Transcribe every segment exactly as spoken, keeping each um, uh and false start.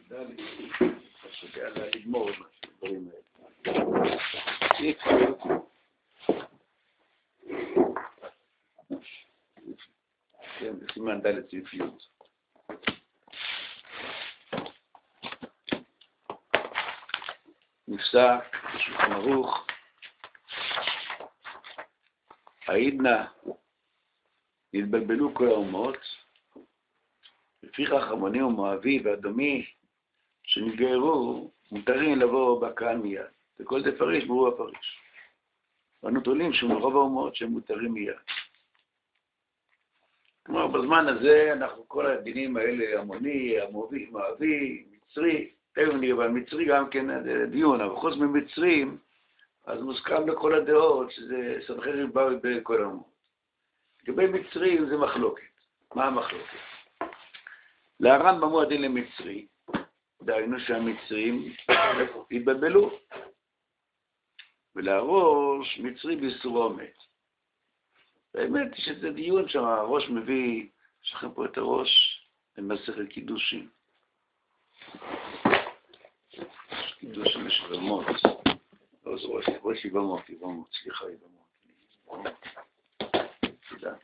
תדע לי, שתדע לה לגמור את הדברים האלה. סעיף כן, סימן ד' סעיף י'. נפסק בשולחן ערוך, העידנא נתבלבלו כל האומות, לפיכך המונים ומואבי ואדומי שנתגיירו מותרים לבוא בקהל מיד. וכל זה פריש ברור הפריש. ואנו תולים שמרוב האומות שהם מותרים מיד. כלומר, בזמן הזה אנחנו כל הדינים האלה, המוני, המואבי, מואבי, מצרי, תכף נראה, מצרי גם כן דיון, אבל חוץ ממצרים, אז מוסכם לכל הדעות שזה סנחריב באו בכל האומות. לגבי מצרים זה מחלוקת. מה המחלוקת? להר"ן במועדין למצרי, דהיינו שהמצרים התבלבלו, ולהראש מצרי ביסורו מת. האמת היא שזה דיון שם, הראש מביא, יש לכם פה את הראש, במסכת קידושין. קידושין יש רמות, לא זה ראש, ראש יבמות, יבמות, סליחה יבמות. תודה.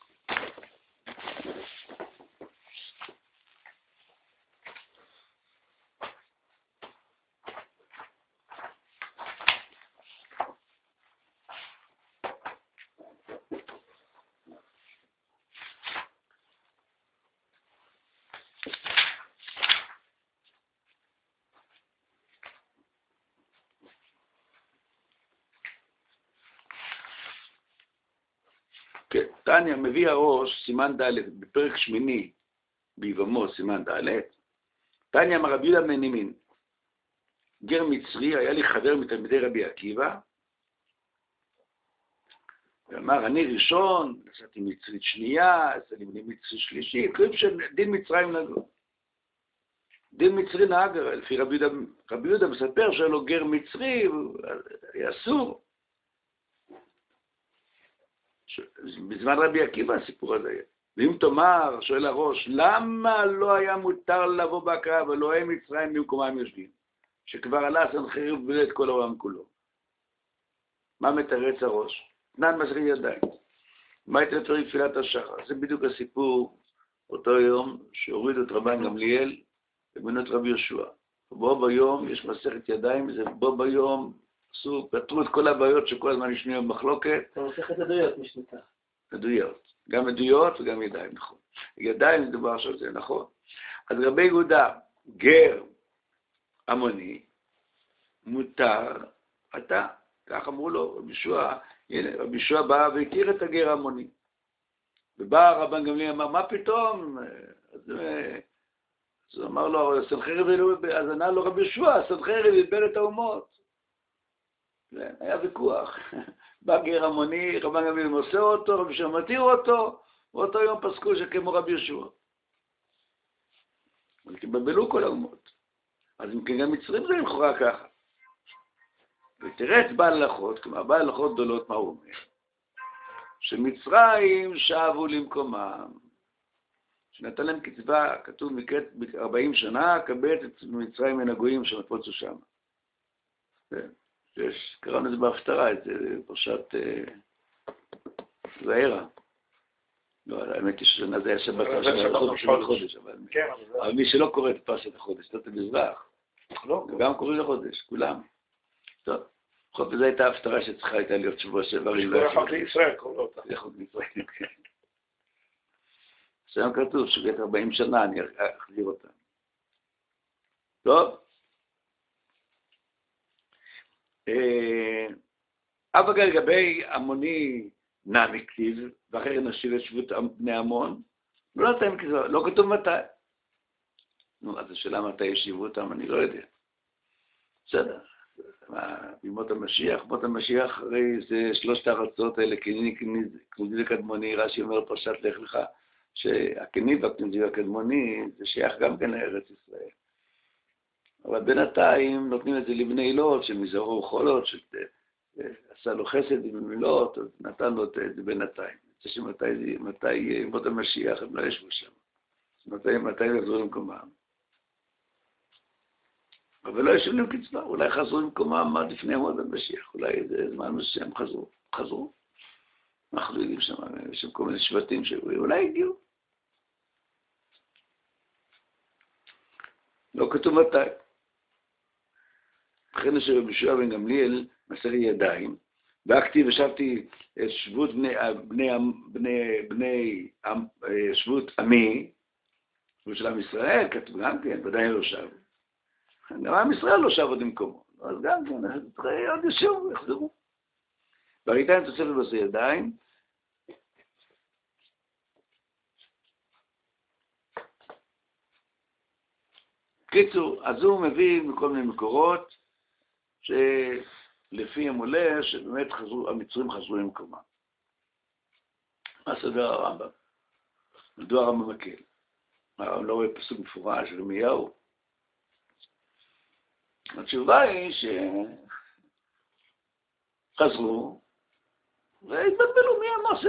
תניא מביא הראש, סימן ד' בפרק שמיני, ביבמות, סימן ד', תניא אמר רבי יהודה בן נימין, גר מצרי, היה לי חבר מתלמידי רבי עקיבא, ואמר, אני ראשון, נסעתי מצרית שנייה, נסעתי מצרית שלישית, כאילו שדין מצרים נגעו. דין מצרי נהג, לפי רבי יהודה, רבי יהודה מספר שהיה לו גר מצרי, היה אסור. בזמן רבי עקיבא הסיפור הזה היה. ואם תאמר, שואל הראש, למה לא היה מותר לבוא בהקרב ולא הם מצרים במקומם יושבים? שכבר עלה סנחריב ובלע את כל העולם כולו. מה מתרץ הראש? תנן מסרי ידיים. מה הייתה תוריד תפילת השחר? זה בדיוק הסיפור אותו יום שהורידו את רבן גמליאל ובנות רבי יהושע. בו ביום יש מסכת ידיים, זה בו ביום עשו, פתרו את כל הבעיות שכל הזמן ישנויים במחלוקת. אתה מסכת עדויות משנתה. עדויות. גם עדויות וגם ידיים, נכון. ידיים מדובר של זה, נכון. אז רבי יהודה, גר המוני, מותר, אתה, כך אמרו לו, רבי יהושע, הנה, רבי יהושע בא והכיר את הגר המוני. ובא רבן גמליאל, אמר, מה פתאום? אז, אז הוא אמר לו, סנחריב, אז ענה לו רבי יהושע, סנחריב יבלע את האומות. היה ויכוח. בא גר המוני, רבן גמליאל מוסר אותו, רבי יהושע מתיר אותו, ואותו יום פסקו שכמו רבי יהושע. אבל תבלבלו כל האומות. אז אם כן גם מצרים זה לכאורה ככה. ותראה את בעל הלכות, כלומר בעל הלכות גדולות מה הוא אומר? שמצרים שבו למקומם. שנתן להם קצבה, כתוב מקראת ארבעים שנה, קבלת את מצרים מן הגויים שמפוצו שם. יש, קראנו את זה בהפטרה, את זה פרשת וערה. לא, האמת היא ששנה זה היה שבת החודש, אבל מי שלא קורא את פרשת החודש, זאת המזרח, גם קוראים לחודש, כולם. טוב, חוץ מזה הייתה הפטרה שצריכה הייתה להיות שבוע שעבר. שכוח לישראל, קוראים אותה. שכוח לישראל, כן. שם כתוב שגת ארבעים שנה, אני אחזיר אותה. טוב. אבל לגבי המוני נמי כתיב, ואחרי נשיב את שבות בני המון, לא כתוב מתי. נו, אז השאלה מתי ישיבו אותם, אני לא יודע. בסדר. בימות המשיח, בימות המשיח, הרי זה שלושת הארצות האלה, כניזי כניזי וקדמוני, רש"י אומר פרשת לך לך, שהכניזי והכניזי והקדמוני זה שייך גם כן לארץ ישראל. אבל בינתיים נותנים את זה לבני לוט, שמזרעו חולות, שעשה לו חסד עם לוט, אז נתן לו את זה בינתיים. זה שמתי, מתי ימות המשיח, הם לא ישבו שם. מתי, מתי יחזרו למקומם. אבל לא ישנים קצבה, אולי חזרו למקומם עד לפני עמוד המשיח, אולי איזה זמן מסוים חזרו, חזרו. אנחנו יודעים שם, יש שם כל מיני שבטים שאולי הגיעו. לא כתוב מתי. לכן שרבי יהושע בן גמליאל מסר לי ידיים, והכתיב ישבתי שבות בני, בני, בני, בני, שבות עמי, שבות של עם ישראל, כתוב גם כן, ודאי לא שב. גם עם ישראל לא שב עוד במקומו, אז גם כן, עוד ישבו, יחזרו. בריתיים תוספת בסר ידיים, קיצור, אז הוא מביא מכל מיני מקורות, שלפיהם עולה שבאמת חזרו, המצרים חזרו למקומם. מה סדר הרמב"ם? מדוע הרמב"ם מקל? הרמב"ם לא רואה פסוק מפורש של ירמיהו. התשובה היא שחזרו והתבלבלו מי אמר ש...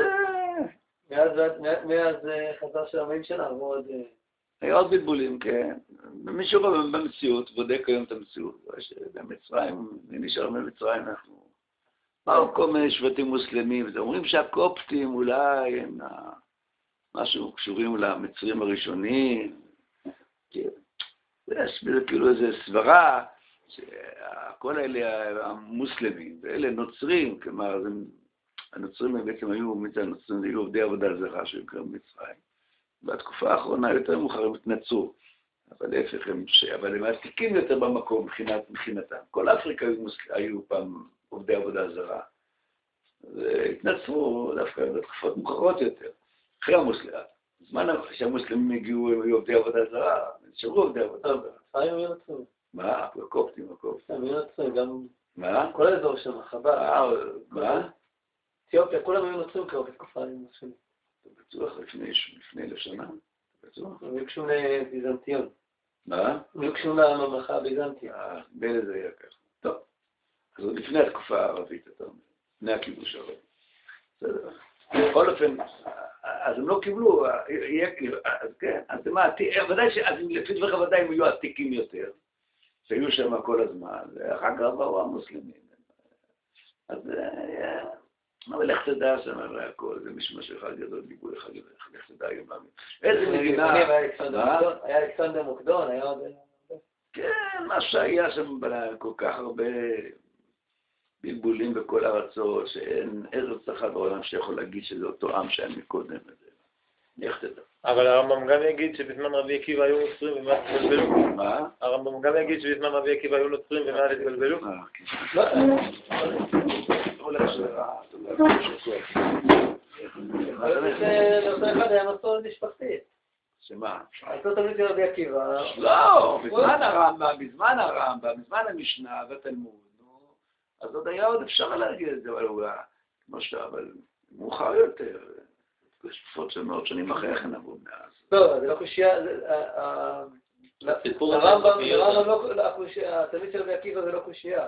מאז חזר של המאים שלנו, עוד... היה עוד בלבולים, כן. מישהו במציאות, בודק היום את המציאות. במצרים, מי נשאר במצרים, אנחנו... באו כל מיני שבטים מוסלמים, אומרים שהקופטים אולי הם משהו קשורים למצרים הראשונים. יש בזה כאילו איזו סברה, שכל אלה המוסלמים, ואלה נוצרים, כלומר, הנוצרים בעצם היו, הנוצרים היו עובדי עבודה זרה שהיו כבר במצרים. בתקופה האחרונה יותר מאוחר הם התנצרו, אבל להפך, הם, אבל הם עתיקים יותר במקום מבחינת, מבחינתם. כל אפריקה היו, היו פעם עובדי עבודה זרה, והתנצרו דווקא בתקופות מאוחרות יותר. אחרי המוסלמים, בזמן שהמוסלמים הגיעו, הם היו עובדי עבודה זרה, נשארו עובדי עבודה זרה. היו ינצרו. מה? הקופטים, הקופטים. הם ינצרו, גם... מה? כל האזור שם, חב"ד. מה? אתיופיה, כולם היו נוצרים כבר בתקופה המוסלמים. בטוח לפני אלף שנה. הם היו קשורים לביזנטיון. מה? הם היו קשורים לממלכה הביזנטית. אה, בין זה היה ככה. טוב. אז עוד לפני התקופה הערבית, אתה אומר. לפני הכיבוש הערבי. בסדר. בכל אופן, אז הם לא קיבלו, אז כן, אז מה, ודאי אז לפי דברך ודאי הם היו עתיקים יותר, שהיו שם כל הזמן, ואחר כך באו המוסלמים. אז... אבל לך תדע שם הרי הכל, זה משמש אחד גדול, דיבוי אחד גדול, לך תדע היום מאמין. איזה מדינה... היה אלכסנדר מוקדון, היה עוד... כן, מה שהיה שם כל כך הרבה בלבולים בכל ארצות, שאין ארץ אחת בעולם שיכול להגיד שזה אותו עם שהיה מקודם. לך תדע. אבל הרמב"ם גם יגיד שבזמן רבי עקיבא היו נוצרים ומעט התבלבלו. מה? הרמב"ם גם יגיד שבזמן רבי עקיבא היו נוצרים ומעט התבלבלו. הולך שרע, תודה. לאותו אחד היה מסורת משפחתית. שמה? אותו תמיד של רבי עקיבא. לא, בזמן הרמב"ם, בזמן הרמב"ם, בזמן המשנה והתלמוד, אז עוד היה עוד אפשר להגיד את זה, אבל הוא היה, כמו שאתה, אבל מאוחר יותר, תקופות של מאות שנים אחרי כן עברו מאז. לא, זה לא קושייה, הרמב"ם, התלמיד של רבי עקיבא זה לא קושייה.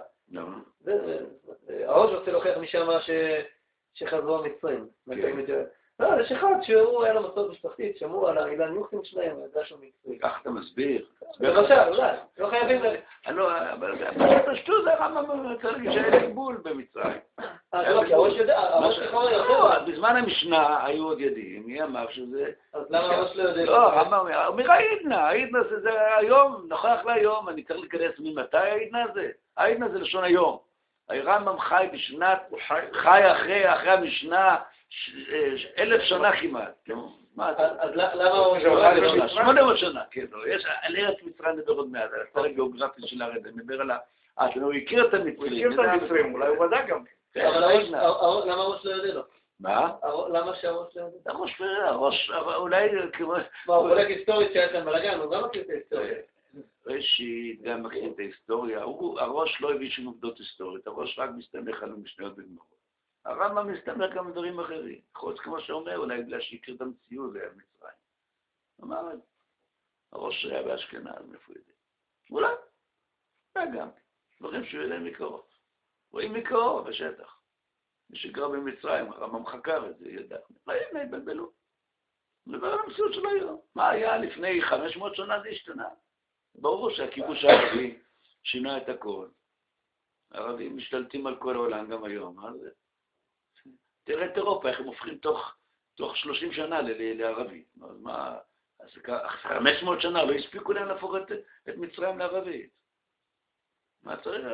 הראש רוצה להוכיח משם שחזרו המצרים. לא, יש אחד שהוא היה לו מסורת משפחתית, שמעו על האילן יוחסים שלהם, וידע שהוא מצרי. כך אתה מסביר. למשל, אולי, לא חייבים לזה. אבל פשטו זה הרמב"ם צריך שהיה גבול במצרים. אה, לא, כי הראש יודע, הראש יכול יותר. בזמן המשנה היו עוד ידיעים, מי אמר שזה... אז למה הראש לא יודע? לא, הרמב"ם אומר, העידנא, העידנא זה היום, נוכח להיום, אני צריך להיכנס ממתי העידנא הזה? העידנא זה לשון היום. הרמב"ם חי בשנת, חי אחרי, אחרי המשנה, אלף שנה כמעט. אז למה הוא... שמונה מאות שנה, כן. יש על ארץ מצרים נדבר עוד מעט, על הספר הגיאוגרפי של הארץ, אני מדבר על ה... הוא הכיר את המצרים. הוא הכיר את המצרים, אולי הוא בדק גם. אבל למה הראש לא יודע לו? מה? למה שהראש לא יודע? הראש, הראש, אולי... מה, הוא בודק היסטורית שהיה כאן בלגן, הוא גם מכיר את ההיסטוריה. ראשית, גם מכיר את ההיסטוריה, הראש לא הביא שום עובדות היסטוריות, הראש רק מסתמך על משניות וגמרות. הרמב"ם מסתמך גם דברים אחרים, חוץ כמו שאומר, אולי בגלל שהכיר את המציאות זה היה במצרים. אמר, הראש היה באשכנז, מאיפה הוא יודע? אולי, וגם, דברים שהוא יודע מקרוב. רואים מקרוב בשטח. מי שגר במצרים, הרמב"ם חקר את זה, ידע. ראינו, התבלבלו. מדבר על המציאות של היום. מה היה לפני חמש מאות שנה זה השתנה. ברור שהכיבוש הערבי, שינה את הכל. הערבים משתלטים על כל העולם גם היום. מה זה? תראה את אירופה, איך הם הופכים תוך, תוך שלושים שנה לערבית. אז מה, אז חמש מאות שנה לא הספיקו להם להפוך את, את מצרים לערבית. מה צריך?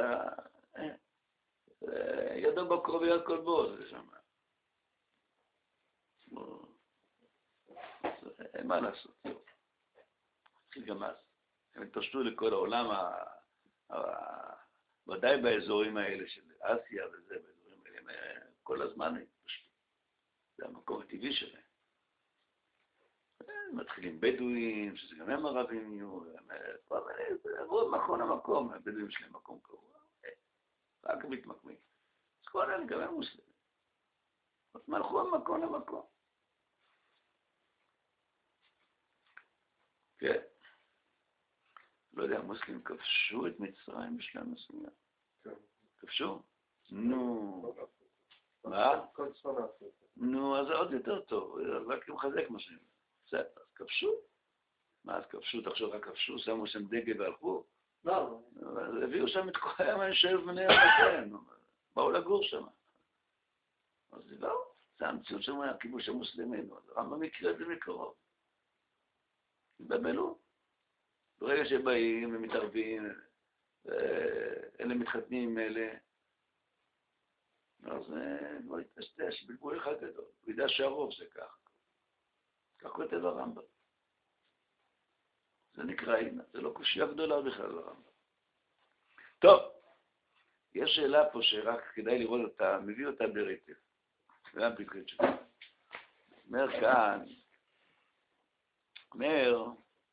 ידו בקרוב יד כל בו, זה שם. אין מה לעשות. התחיל גם אז. הם התפשטו לכל העולם, ודאי באזורים האלה של אסיה וזה, באזורים האלה, כל הזמן הם התפשטו. זה המקום הטבעי שלהם. מתחילים בדואים, שזה גם הם ערבים יהיו, עברו מקום למקום, הבדואים שלהם מקום קרוב. רק מתמקמים. אז כל אלה גם הם מוסלמים. אז מלכו ממקום למקום. כן. לא יודע, המוסלמים כבשו את מצרים בשלב מסוים. כבשו? נו. מה? נו, אז זה עוד יותר טוב. רק מחזק מה שהם. בסדר, אז כבשו. מה, אז כבשו, תחשוב, רק כבשו, שמו שם דגל והלכו. לא. הביאו שם את כל היום היושב בני המתן. באו לגור שם. אז זה לא, זה המציאות שם, הכיבוש המוסלמי. הרמב"ם מכיר את זה מקרוב. התבלבלו. ברגע שבאים ומתערבים, אלה מתחתנים עם אלה, אז לא יתשתש, בלבול אחד גדול. הוא ידע שהרוב זה כך. כך כותב הרמב"ם. זה נקרא אינה, זה לא קושיה גדולה בכלל הרמב"ם. טוב, יש שאלה פה שרק כדאי לראות אותה, מביא אותה ברצף. זה הפיקוד שלו. אומר כאן, אומר,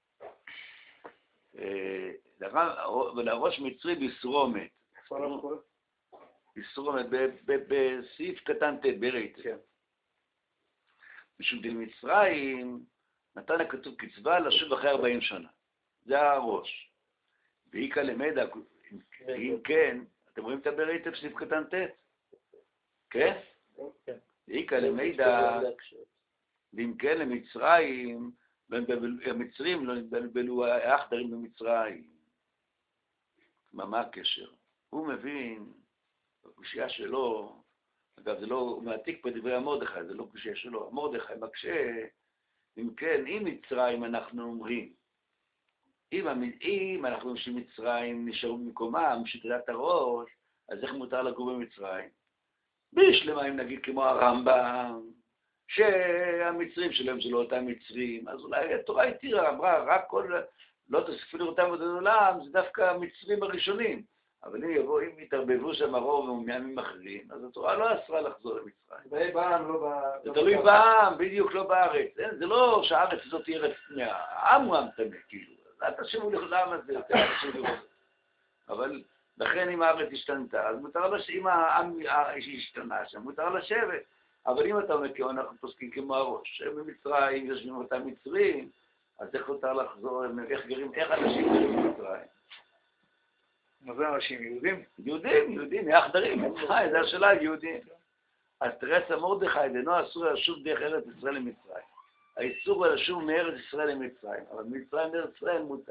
ולראש מצרי בסרומת. בסרומת, בסעיף קטן ת' ברצף. משום דלמצרים נתן הכתוב קצבה לשוב אחרי ארבעים שנה. זה הראש. ואיקה למדע, אם כן, אתם רואים את הברצף סעיף קטן ת'? כן? ואיקה למדע, ואם כן למצרים, המצרים לא נתבלבלו האחדרים במצרים. מה הקשר? הוא מבין, בקושיה שלו, אגב, זה לא, הוא מעתיק פה דברי המרדכי, זה לא קושיה שלו. המרדכי מקשה, אם כן, אם מצרים אנחנו אומרים, אם, אם אנחנו אומרים שמצרים נשארו במקומם, שתדעת הראש, אז איך מותר לגור במצרים? בשלמה, אם נגיד כמו הרמב"ם, שהמצרים שלהם זה לא אותם מצרים, אז אולי התורה התירה, אמרה, רק כל, לא תוסיפו לראותם עוד העולם, זה דווקא המצרים הראשונים. אבל אם יבואו, אם יתערבבו שם הרוב ומעמים אחרים, אז התורה לא אסרה לחזור למצרים. זה בעם, לא ב... זה תלוי בעם, בדיוק לא בארץ. זה לא שהארץ הזאת תהיה ארץ טמאה, העם הוא עם טמא, כאילו. אל תשימו לעם הזה, אל תשימו לראות. אבל לכן אם הארץ השתנתה, אז מותר לשבת, אם העם השתנה שם, מותר לשבת. אבל אם אתה אומר, כי אנחנו פוסקים כמו הראש, הם במצרים, יושבים אותם מצרים, אז איך מותר לחזור, איך גרים, איך אנשים גרים במצרים? מה זה אנשים יהודים? יהודים, יהודים, יחדרים, זה השאלה, יהודים. אז תראה, מרדכי, דנו אסור לשוב דרך ארץ ישראל למצרים. האיסור הוא לשוב מארץ ישראל למצרים, אבל מצרים לארץ ישראל מותר.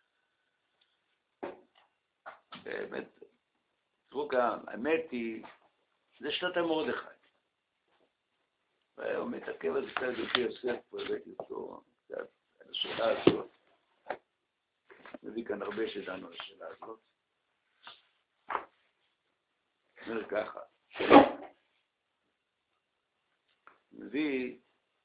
באמת, תראו כאן, האמת היא, זה שנת המרדכי. והוא מתעכב על קצת דוקי יוסף, פה הבאתי אותו, קצת על השאלה הזאת. מביא כאן הרבה שדענו על השאלה הזאת. אומר ככה, מביא,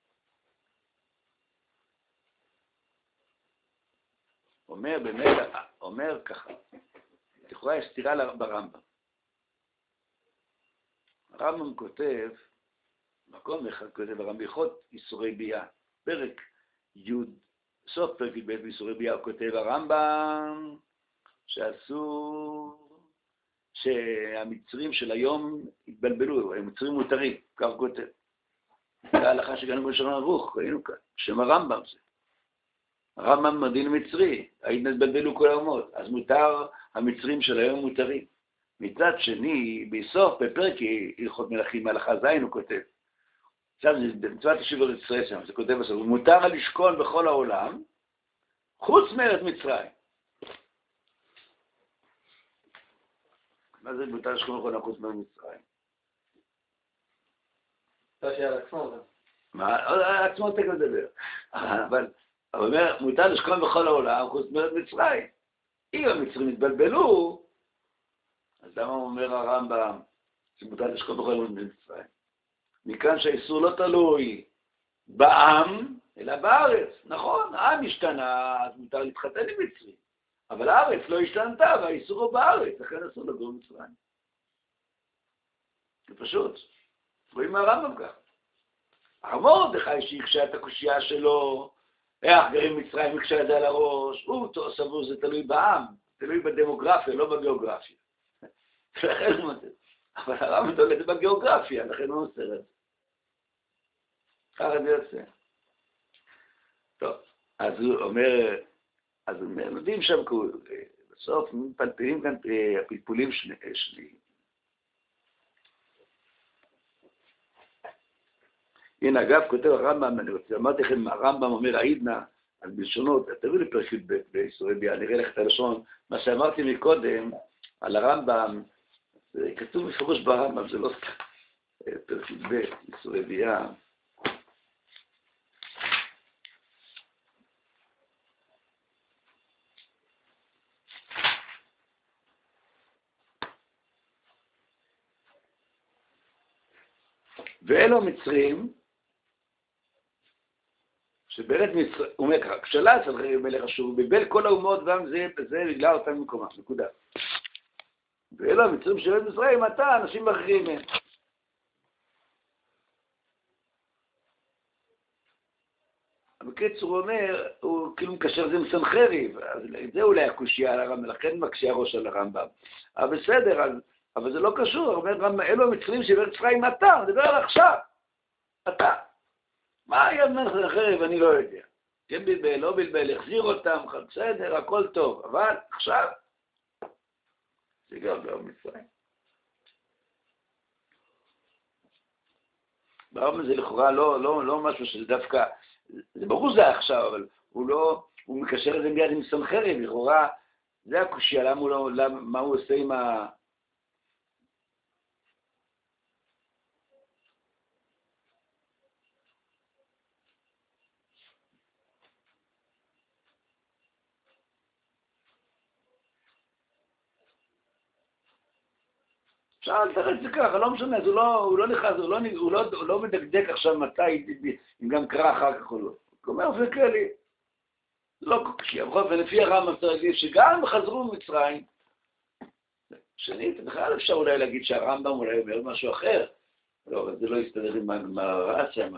אומר באמת, אומר ככה, לכאורה יש סתירה ברמב"ם. הרמב"ם כותב, מקום אחד כותב, הרמב"ם הלכות איסורי ביאה, פרק י', סוף פרק י' באיסורי ביאה, הוא כותב הרמב"ם שאסור שהמצרים של היום התבלבלו, הם מצרים מותרים, כך כותב. זה ההלכה שגענו בשולחן ערוך, ראינו כאן, שם הרמב"ם זה. הרמב"ם מדין מצרי, התבלבלו כל האומות, אז מותר, המצרים של היום מותרים. מצד שני, בסוף, בפרק הלכות מלכים, ההלכה זין הוא כותב. עכשיו, זה מצוות השיב ארץ ישראל שם, זה כותב בסוף, מותר לשכון בכל העולם, חוץ מארץ מצרים. מה זה מותר לשכון בכל חוץ ממצרים? אתה שעל עצמו גם. מה? עצמו תכף לדבר. אבל הוא אומר, מותר לשכון בכל העולם חוץ ממצרים. אם המצרים התבלבלו, אז למה הוא אומר הרמב"ם שמותר לשכון בכל העולם במצרים? מכאן שהאיסור לא תלוי בעם, אלא בארץ. נכון, העם השתנה, אז מותר להתחתן עם מצרים. אבל הארץ לא השתנתה, והאיסור הוא בארץ, לכן אסור לגור במצרים. זה פשוט. רואים מהרמב"ם ככה. מרדכי שהקשה את הקושייה שלו, איך גרים מצרים הקשה את זה על הראש, הוא סבור, זה תלוי בעם, תלוי בדמוגרפיה, לא בגיאוגרפיה. לכן הוא מוצא. אבל הרמב"ם תולד את זה בגיאוגרפיה, לכן הוא עושה את זה. ככה זה יוצא. טוב, אז הוא אומר, אז הם יודעים שם, בסוף מפלפלים כאן הפלפולים שלי. הנה, אגב, כותב הרמב"ם, אני רוצה, אמרתי לכם, הרמב"ם אומר, העידנא, על בלשונות, תראו לי פרק י"ב בישראל ביאה, נראה לך את הלשון, מה שאמרתי מקודם, על הרמב"ם, זה כתוב מפורש ברמב"ם, זה לא סתם, פרק י"ב, בישראל ביאה. ואלו המצרים, שבארץ מצרים, הוא אומר ככה, כשלה אצל מלך אשור, ביבל כל האומות גם זה, זה בגלל אותם מקומם, נקודה. ואלו המצרים של ארץ מצרים, אתה, אנשים מחרימים מהם. בקיצור הוא אומר, הוא כאילו מקשר את זה עם סנחריב, אז זה אולי הקושייה על הרמב"ם, לכן מקשייה ראש על הרמב"ם. אבל בסדר, אז, אבל זה לא קשור, הוא אומר, אלו המצרים של ארץ מצרים, אתה, הוא מדבר על עכשיו, אתה. מה היה מלך סנחריב, אני לא יודע. כן בלבל, לא בלבל, החזיר אותם, בסדר, הכל טוב, אבל עכשיו, זה גם לא מצרים. ברמב"ם זה לכאורה לא, לא, לא משהו שזה דווקא, זה ברור זה עכשיו, אבל הוא לא, הוא מקשר את זה מיד עם סנחריב, לכאורה, זה הקושיה, למה הוא לא, למה, מה הוא עושה עם ה... אפשר לתרץ את זה ככה, לא משנה, הוא לא, הוא לא נכנס, הוא לא, הוא לא, הוא לא מדקדק עכשיו מתי, אם גם קרה אחר כך או לא. הוא אומר, זה כלי. זה לא קושי, ולפי הרמב"ם צריך להגיד שגם חזרו ממצרים, שנית, בכלל אפשר אולי להגיד שהרמב"ם אולי אומר משהו אחר, לא, אבל זה לא יסתדר עם הרעש שם.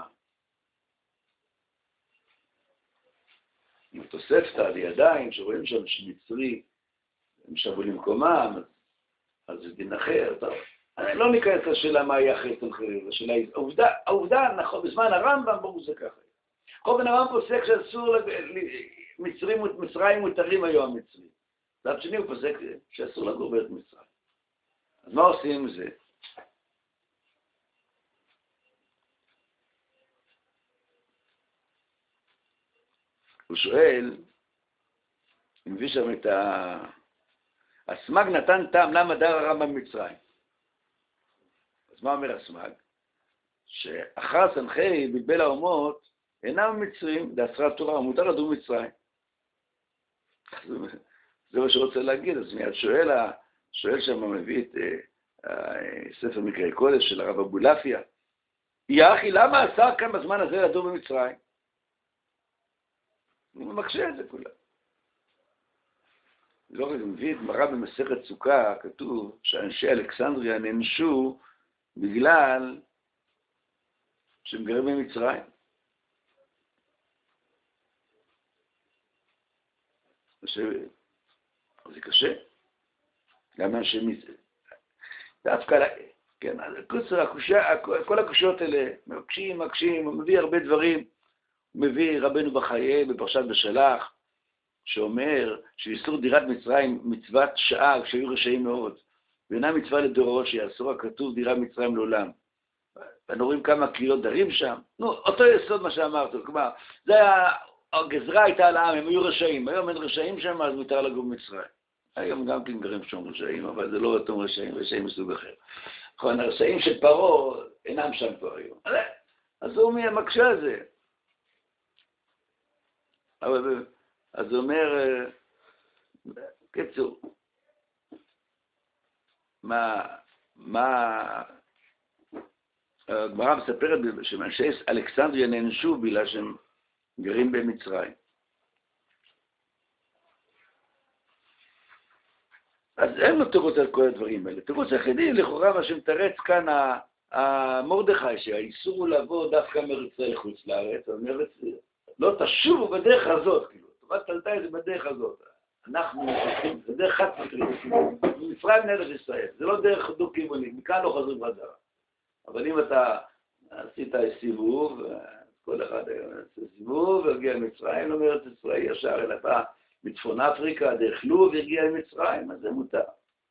עם תוספתא לידיים, שרואים שם שמצרי, הם שבו למקומם, אז זה דין אחר, טוב. אני לא ניכנס לשאלה מה יהיה אחרי סנחריב, השאלה היא, העובדה, העובדה, נכון, בזמן הרמב"ם, ברור זה ככה. כל הרמב"ם פוסק שאסור, מצרים, מצרים מותרים היום המצרים. ועד שני הוא פוסק שאסור לגור בארץ מצרים. אז מה עושים עם זה? הוא שואל, הוא מביא שם את ה... הסמ"ג נתן טעם למה דר הרמב"ם במצרים. אז מה אומר הסמ"ג? שאחר סנחריב בלבל האומות אינם מצרים, להסרת תורה, ומותר לדור מצרים. זה מה שרוצה להגיד, אז מיד שואל, שואל שם מביא את ספר מקראי קודש של הרב אבולעפיה, יא אחי, למה אסר כאן בזמן הזה לדור במצרים? הוא מקשה את זה כולה. לא רק מביא את מראה במסכת סוכה, כתוב שאנשי אלכסנדריה נענשו בגלל שהם גרים במצרים. זה קשה. גם אנשי מצרים. דווקא, כן, כל הקושיות האלה, מקשים, מקשים, הוא מביא הרבה דברים. הוא מביא רבנו בחיי בפרשת בשלח, שאומר שאיסור דירת מצרים מצוות שעה כשהיו רשעים מאוד, ואינה מצווה לדורות שיאסור הכתוב דירה מצרים לעולם. ואנו רואים כמה קהילות דרים שם. נו, אותו יסוד מה שאמרת, כלומר, זה היה, הגזרה הייתה על העם, הם היו רשעים, היום אין רשעים שם, אז מותר לגור במצרים. היום גם כן גרים שם רשעים, אבל זה לא אותם רשעים, רשעים מסוג אחר. נכון, הרשעים של פרעה אינם שם כבר היום. אז הוא מקשה על זה. אבל, אז הוא אומר, קיצור, מה, מה, הגמרא מספרת שאנשי אלכסנדריה נענשו בגלל שהם גרים במצרים. אז אין לו תירוץ על כל הדברים האלה. תירוץ היחידי, לכאורה, מה שמתרץ כאן המרדכי, שהאיסור הוא לבוא דווקא מארץ ישראל חוץ לארץ, אבל מארץ, לא תשובו בדרך הזאת, כאילו, תורת תלתאי זה בדרך הזאת. אנחנו נכנסים, זה דרך חד סטרית, מצרים לארץ ישראל, זה לא דרך דו-כיוונית, מכאן לא חזרו בחזרה. אבל אם אתה עשית סיבוב, כל אחד עושה סיבוב, והגיע למצרים, לא מארץ ישראל, ישר אלא בא מצפון אפריקה, דרך לוב, והגיע למצרים, אז זה מותר.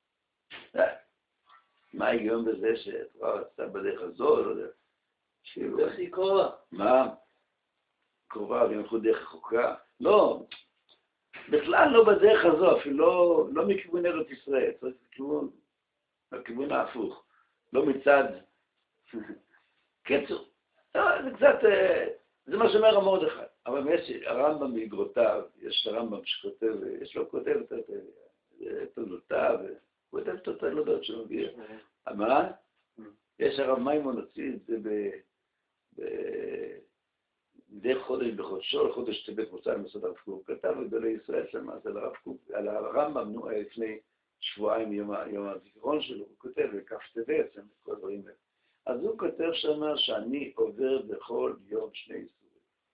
מה ההיגיון בזה שתורה רצתה בדרך הזאת, לא יודע. דרך היא קרובה. מה? קרובה, ואם אנחנו דרך רחוקה? לא, בכלל לא בדרך הזו, אפילו לא, לא מכיוון ארץ ישראל, צריך לכיוון, לכיוון ההפוך, לא מצד. קיצור, זה קצת, זה מה שאומר המרדכי, אבל יש הרמב"ם באגרותיו, יש הרמב"ם שכותב, יש לו כותב את תולדותיו, הוא כותב את התולדות שלו, מה? יש הרב מימון הוציא את זה מדי חודש בחודשו, חודש טבת מוצא למסוד הרב קוק, כתב לגדולי ישראל שם, על הרב קוק, על הרמב"ם, נו, לפני שבועיים יום הזיכרון שלו, הוא כותב בכף טבת, שם את כל הדברים האלה. אז הוא כותב שם שאני עובר בכל יום שני איסורים.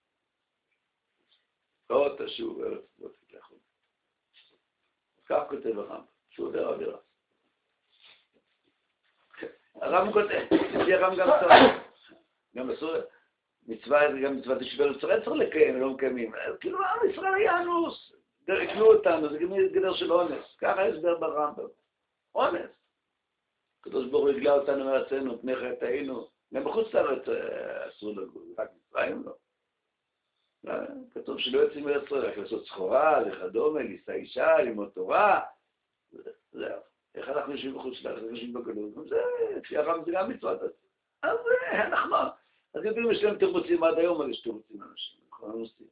לא תשוב ארץ לא תתלכו. כך כותב הרמב"ם, שהוא עובר עבירה. הרמב"ם כותב, לפי הרמב"ם גם צריך, גם אסור, מצווה, גם מצוות ישיבה ישראל צריך לקיים, לא מקיימים. כאילו, עם ישראל היה אנוס, יקנו אותנו, זה גדר של אונס. ככה הסבר ברמב"ם. אונס. הקדוש ברוך הוא הגלה אותנו מארצנו, פני חטאינו. גם בחוץ לארץ אסור לגור, רק מצרים לא. כתוב שלא יוצאים מארץ ישראל, רק לעשות סחורה, וכדומה, לישא אישה, ללמוד תורה. זהו. איך אנחנו יושבים בחוץ לארץ, אנחנו יושבים בגלות? זה, לפי הרמב"ם זה גם מצוות. אז אנחנו... אז יודעים, יש להם תירוצים עד היום, אבל יש תירוצים אנשים, נכון הנושאים.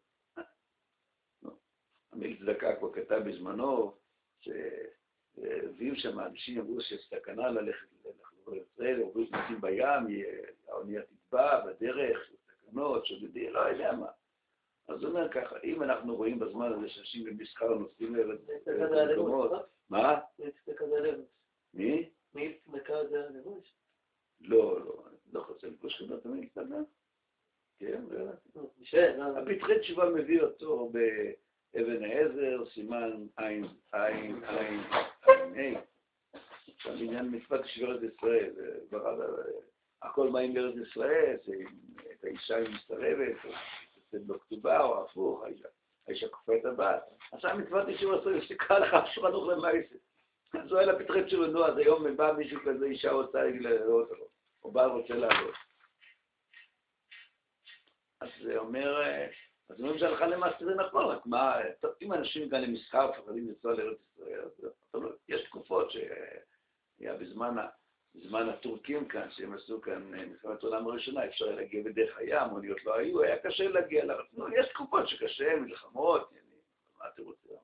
המיל צדקה כבר כתב בזמנו, שהביאו שם אנשים, אמרו שיש סכנה ללכת לחזור לישראל, אמרו שנוסעים בים, האונייה תטבע בדרך, סכנות, שודדים, לא יודע מה. אז הוא אומר ככה, אם אנחנו רואים בזמן הזה שאנשים במסחר נוסעים למקומות, מה? מי צדקה זה הלבוש? מי? מי צדקה זה הלבוש? לא, לא, לא חושב לבוש כדור תמיד להסתדר. כן, זה... הפתחי תשובה מביא אותו באבן העזר, סימן עין, עין, עין, עין, עכשיו בעניין מצוות שברת ישראל, הכל מה עם ארץ ישראל, את האישה היא מסתרבת, זה לא כתובה או הפוך, האישה כופה את הבת. עכשיו מצוות שברת ישראל, שתקרא לך שרנוך למעשה. אז הוא היה לפתחי תשובה, נו, אז היום בא מישהו כזה, אישה רוצה לראות אותו, או בעל רוצה לעלות. אז זה אומר, אז אומרים שהלכה למעשה זה נכון, רק מה, אם אנשים כאן למסחר פחדים לנסוע לארץ ישראל, אז יש תקופות שהיה בזמן, בזמן הטורקים כאן, שהם עשו כאן מלחמת העולם הראשונה, אפשר היה להגיע בדרך הים, מוניות לא היו, היה קשה להגיע לארץ. יש תקופות שקשה, מלחמות, מה אתם רוצים?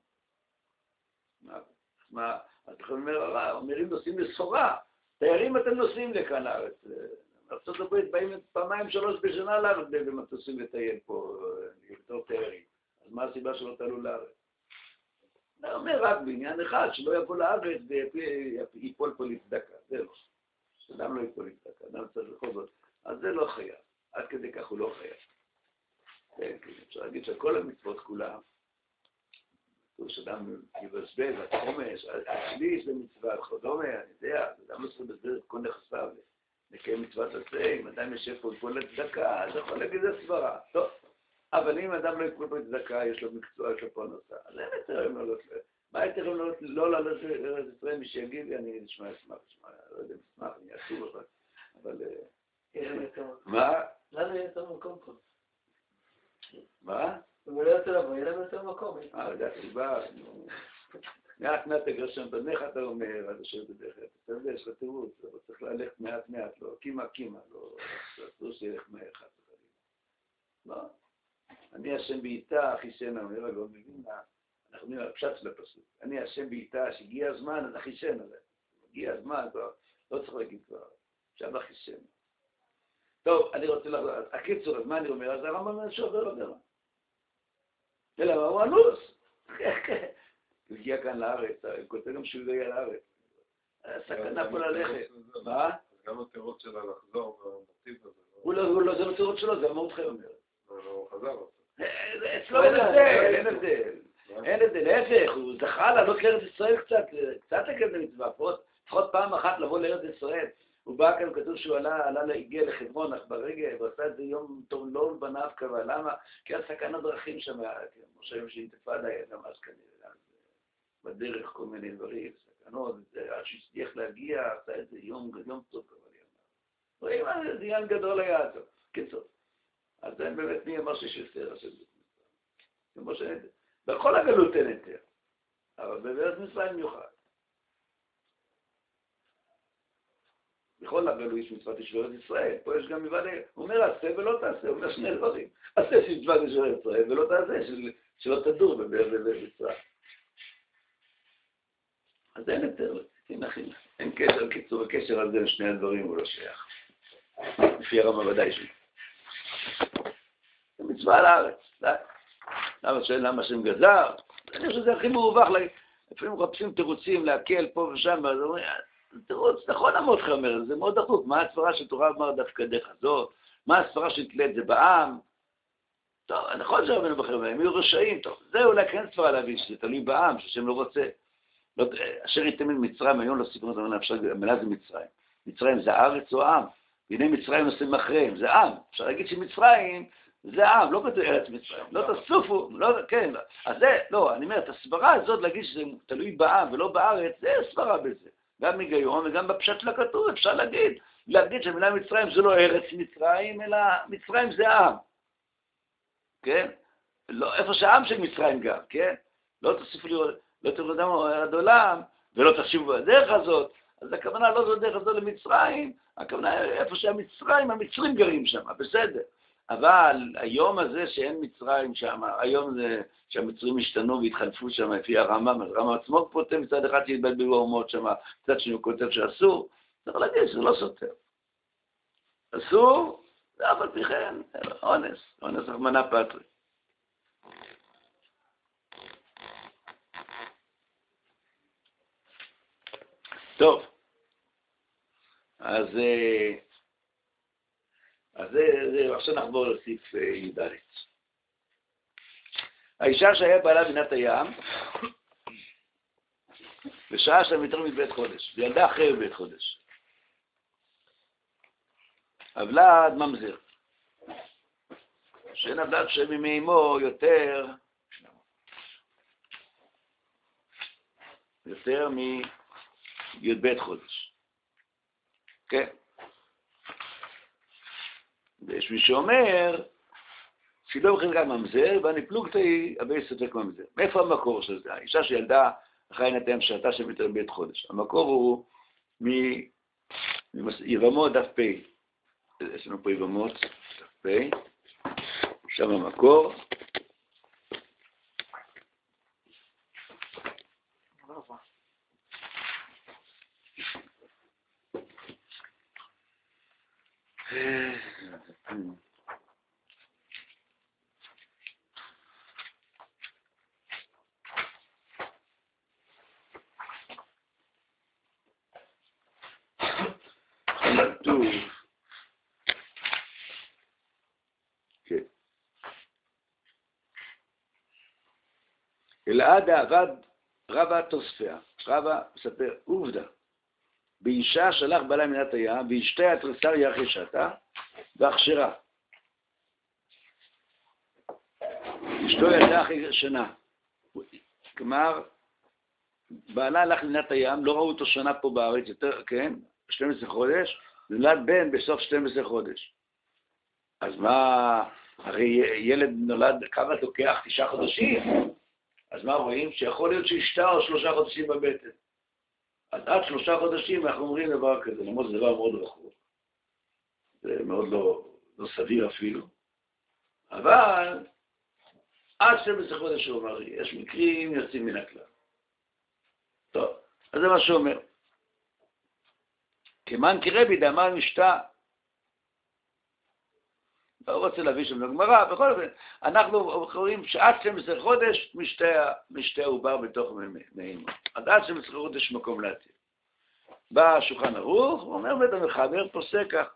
מה, אז אתם אומרים נוסעים לסחורה, תיירים אתם נוסעים לכאן לארץ. ארצות הברית באים פעמיים שלוש בשנה לארץ במטוסים לטייל פה, יותר תיירים. אז מה הסיבה שלא תעלו לארץ? אני אומר רק בעניין אחד, שלא יבוא לארץ ויפול פה לצדקה, זה לא. אדם לא יפול לצדקה, אדם צריך לחובות. אז זה לא חייב, עד כדי כך הוא לא חייב. כן, אפשר להגיד שכל המצוות כולם, שאדם יבזבז, החומש, השליש זה מצווה, וכדומה, אני יודע, אדם לא צריך לבזבז את כל נכסיו. לקיים מצוות עשה, אם אדם יושב פה כל לצדקה, אז יכול להגיד זה סברה. טוב, אבל אם אדם לא יקול פה לצדקה, יש לו מקצוע, יש לו פרנסה. אז אין היתרים לעלות, מה היתרים לא לעלות לארץ ישראל? מי שיגיד לי, אני נשמע אשמח, לא יודע, אשמח, אני אעשו אותך, אבל... מה? למה יהיה יותר מקום פה? מה? הוא לא יוצא לבוא, יהיה להם יותר מקום. אה, זה הסיבה, מעט מעט תגרשם בניך, אתה אומר, עד אשר בדרך. אתה יודע, יש לך תירוץ, אבל צריך ללכת מעט מעט, לא, קימה קימה, לא, לא שילך מהר אחד. לא. אני השם בעיתה, אחישנה, אומר, לא מבין מה, אנחנו אומרים על הפשט של הפסוק. אני השם בעיתה, שהגיע הזמן, אז אחישנה. הגיע הזמן, כבר, לא צריך להגיד כבר, עכשיו אחישנה. טוב, אני רוצה לחזור, הקיצור, אז מה אני אומר? אז הרמב"ם אומר שעובר לו דבר. אלא מה הוא אנוס? הוא הגיע כאן לארץ, הוא כותב גם שהוא הגיע לארץ. סכנה פה ללכת. מה? אז גם התירוץ שלה לחזור במוטיב הזה. הוא לא, זה לא תירוץ שלו, זה אמרות חיים אומר. הוא חזר אותו. אצלו אין הבדל, אין הבדל. אין הבדל, להפך, הוא זכה לעלות לארץ ישראל קצת, קצת לקדם מצווה, לפחות פעם אחת לבוא לארץ ישראל. הוא בא כאן, כתוב שהוא עלה, עלה, הגיע לחברון, אך ברגע, ועשה את זה יום טוב לא בניו קבע. למה? כי היה סכנת דרכים שם, כמו שהיום שאינתיפאדה היה גם אז כנראה, בדרך כל מיני דברים, סכנות, עד שהצליח להגיע, עשה את זה יום, יום טוב קבע לי. רואים מה זה, עניין גדול היה טוב. קיצור. אז זה באמת מי אמר שיש יותר, כמו ש... בכל הגלות אין יותר, אבל בארץ מצרים מיוחד. בכל הגלות יש מצוות ישמור את ישראל, פה יש גם מלבד, הוא אומר עשה ולא תעשה, הוא אומר שני דברים. עשה שמצוות ישמור את ישראל ולא תעשה, של... שלא תדור בבאר מצרים. אז אין יותר, אין קשר, קיצור, הקשר על זה שני הדברים הוא לא שייך. לפי הרמב"ם ודאי שלי. זה מצווה לארץ, למה שאין למה שהם גזר? אני חושב שזה הכי מעווח, לפעמים מחפשים תירוצים להקל פה ושם, אז אומרים, תירוץ, נכון אמות לך אומר, זה מאוד דחוק, מה הספרה של תורה אמר דווקא דרך הזאת? מה הספרה שהתלית זה בעם? טוב, נכון שהרבנו בחרם, הם יהיו רשעים, טוב, זה אולי כן ספרה להבין שזה תלוי בעם, ששם לא רוצה. אשר יתאמן מצרים, היום לא סיפרו את המילה זה מצרים. מצרים זה הארץ או עם? והנה מצרים נושאים אחריהם, זה עם. אפשר להגיד שמצרים זה עם, לא כתוב ארץ מצרים. לא תסופו, לא, כן. אז זה, לא, אני אומר, את הסברה הזאת להגיד שזה תלוי בעם ולא בארץ, זה סברה בזה. גם מגיון וגם בפשט של הכתוב, אפשר להגיד. להגיד שהמילה מצרים זה לא ארץ מצרים, אלא מצרים זה עם. כן? לא, איפה שהעם של מצרים גם, כן? לא תוסיפו לי, לא תראו אדם עד עולם, ולא תחשיבו בדרך הזאת. אז הכוונה לא זו דרך הזו למצרים, הכוונה איפה שהמצרים, המצרים גרים שם, בסדר. אבל היום הזה שאין מצרים שם, היום זה שהמצרים השתנו והתחלפו שם לפי הרמב"ם, אז הרמב"ם עצמו כותב מצד אחד שהתבלבלו האומות שם, מצד שני הוא כותב שאסור, צריך להגיד שזה לא סותר. אסור, ואף על פי כן, אונס, אונס רחמנא פטרי. טוב, אז, אז זה, זה, עכשיו נחבור לסעיף י"ד. האישה שהיה בעלה בינת הים, בשעה שלה מתר מבית חודש, וילדה אחרי בית חודש. הוולד ממזר. שאין הוולד שממימו יותר, יותר מי"ב חודש. כן. ויש מי שאומר, שלא בחלקה ממזר, ואני פלוגתי אבי ספק ממזר. מאיפה המקור של זה? האישה שילדה אחרי נתיים שעתה של יותר בית חודש. המקור הוא מיבמות דף פ'. יש לנו פה יבמות דף פ'. שם המקור. כתוב, כן. אלעד העבד רבה תוספיה, רבה מספר עובדה. באישה שלח בעלה מנת הים, ואשתה התרסר יחי שתה, והכשרה. אשתו ילדה אחרי שנה. כלומר, בעלה הלך למנת הים, לא ראו אותו שנה פה בארץ, יותר, כן, שנים עשר חודש, נולד בן בסוף שנים עשר חודש. אז מה, הרי ילד נולד, כמה תוקח תשעה חודשים? אז מה רואים? שיכול להיות שהשתה או שלושה חודשים בבטן. אז עד שלושה חודשים אנחנו אומרים דבר כזה, למרות זה דבר מאוד רחוק. זה מאוד לא, לא סביר אפילו. אבל עד שתים עשרה חודש הוא אומר, יש מקרים יוצאים מן הכלל. טוב, אז זה מה שאומר. כמן כרבי דאמר משתה. לא רוצה להביא שם לגמרא, בכל אופן, אנחנו רואים שעד שתים עשרה חודש משתה העובר בתוך מאימו. אז עד שתים עשרה חודש מקום להתיר. בא השולחן ערוך, הוא אומר בית המחבר, פוסק כך.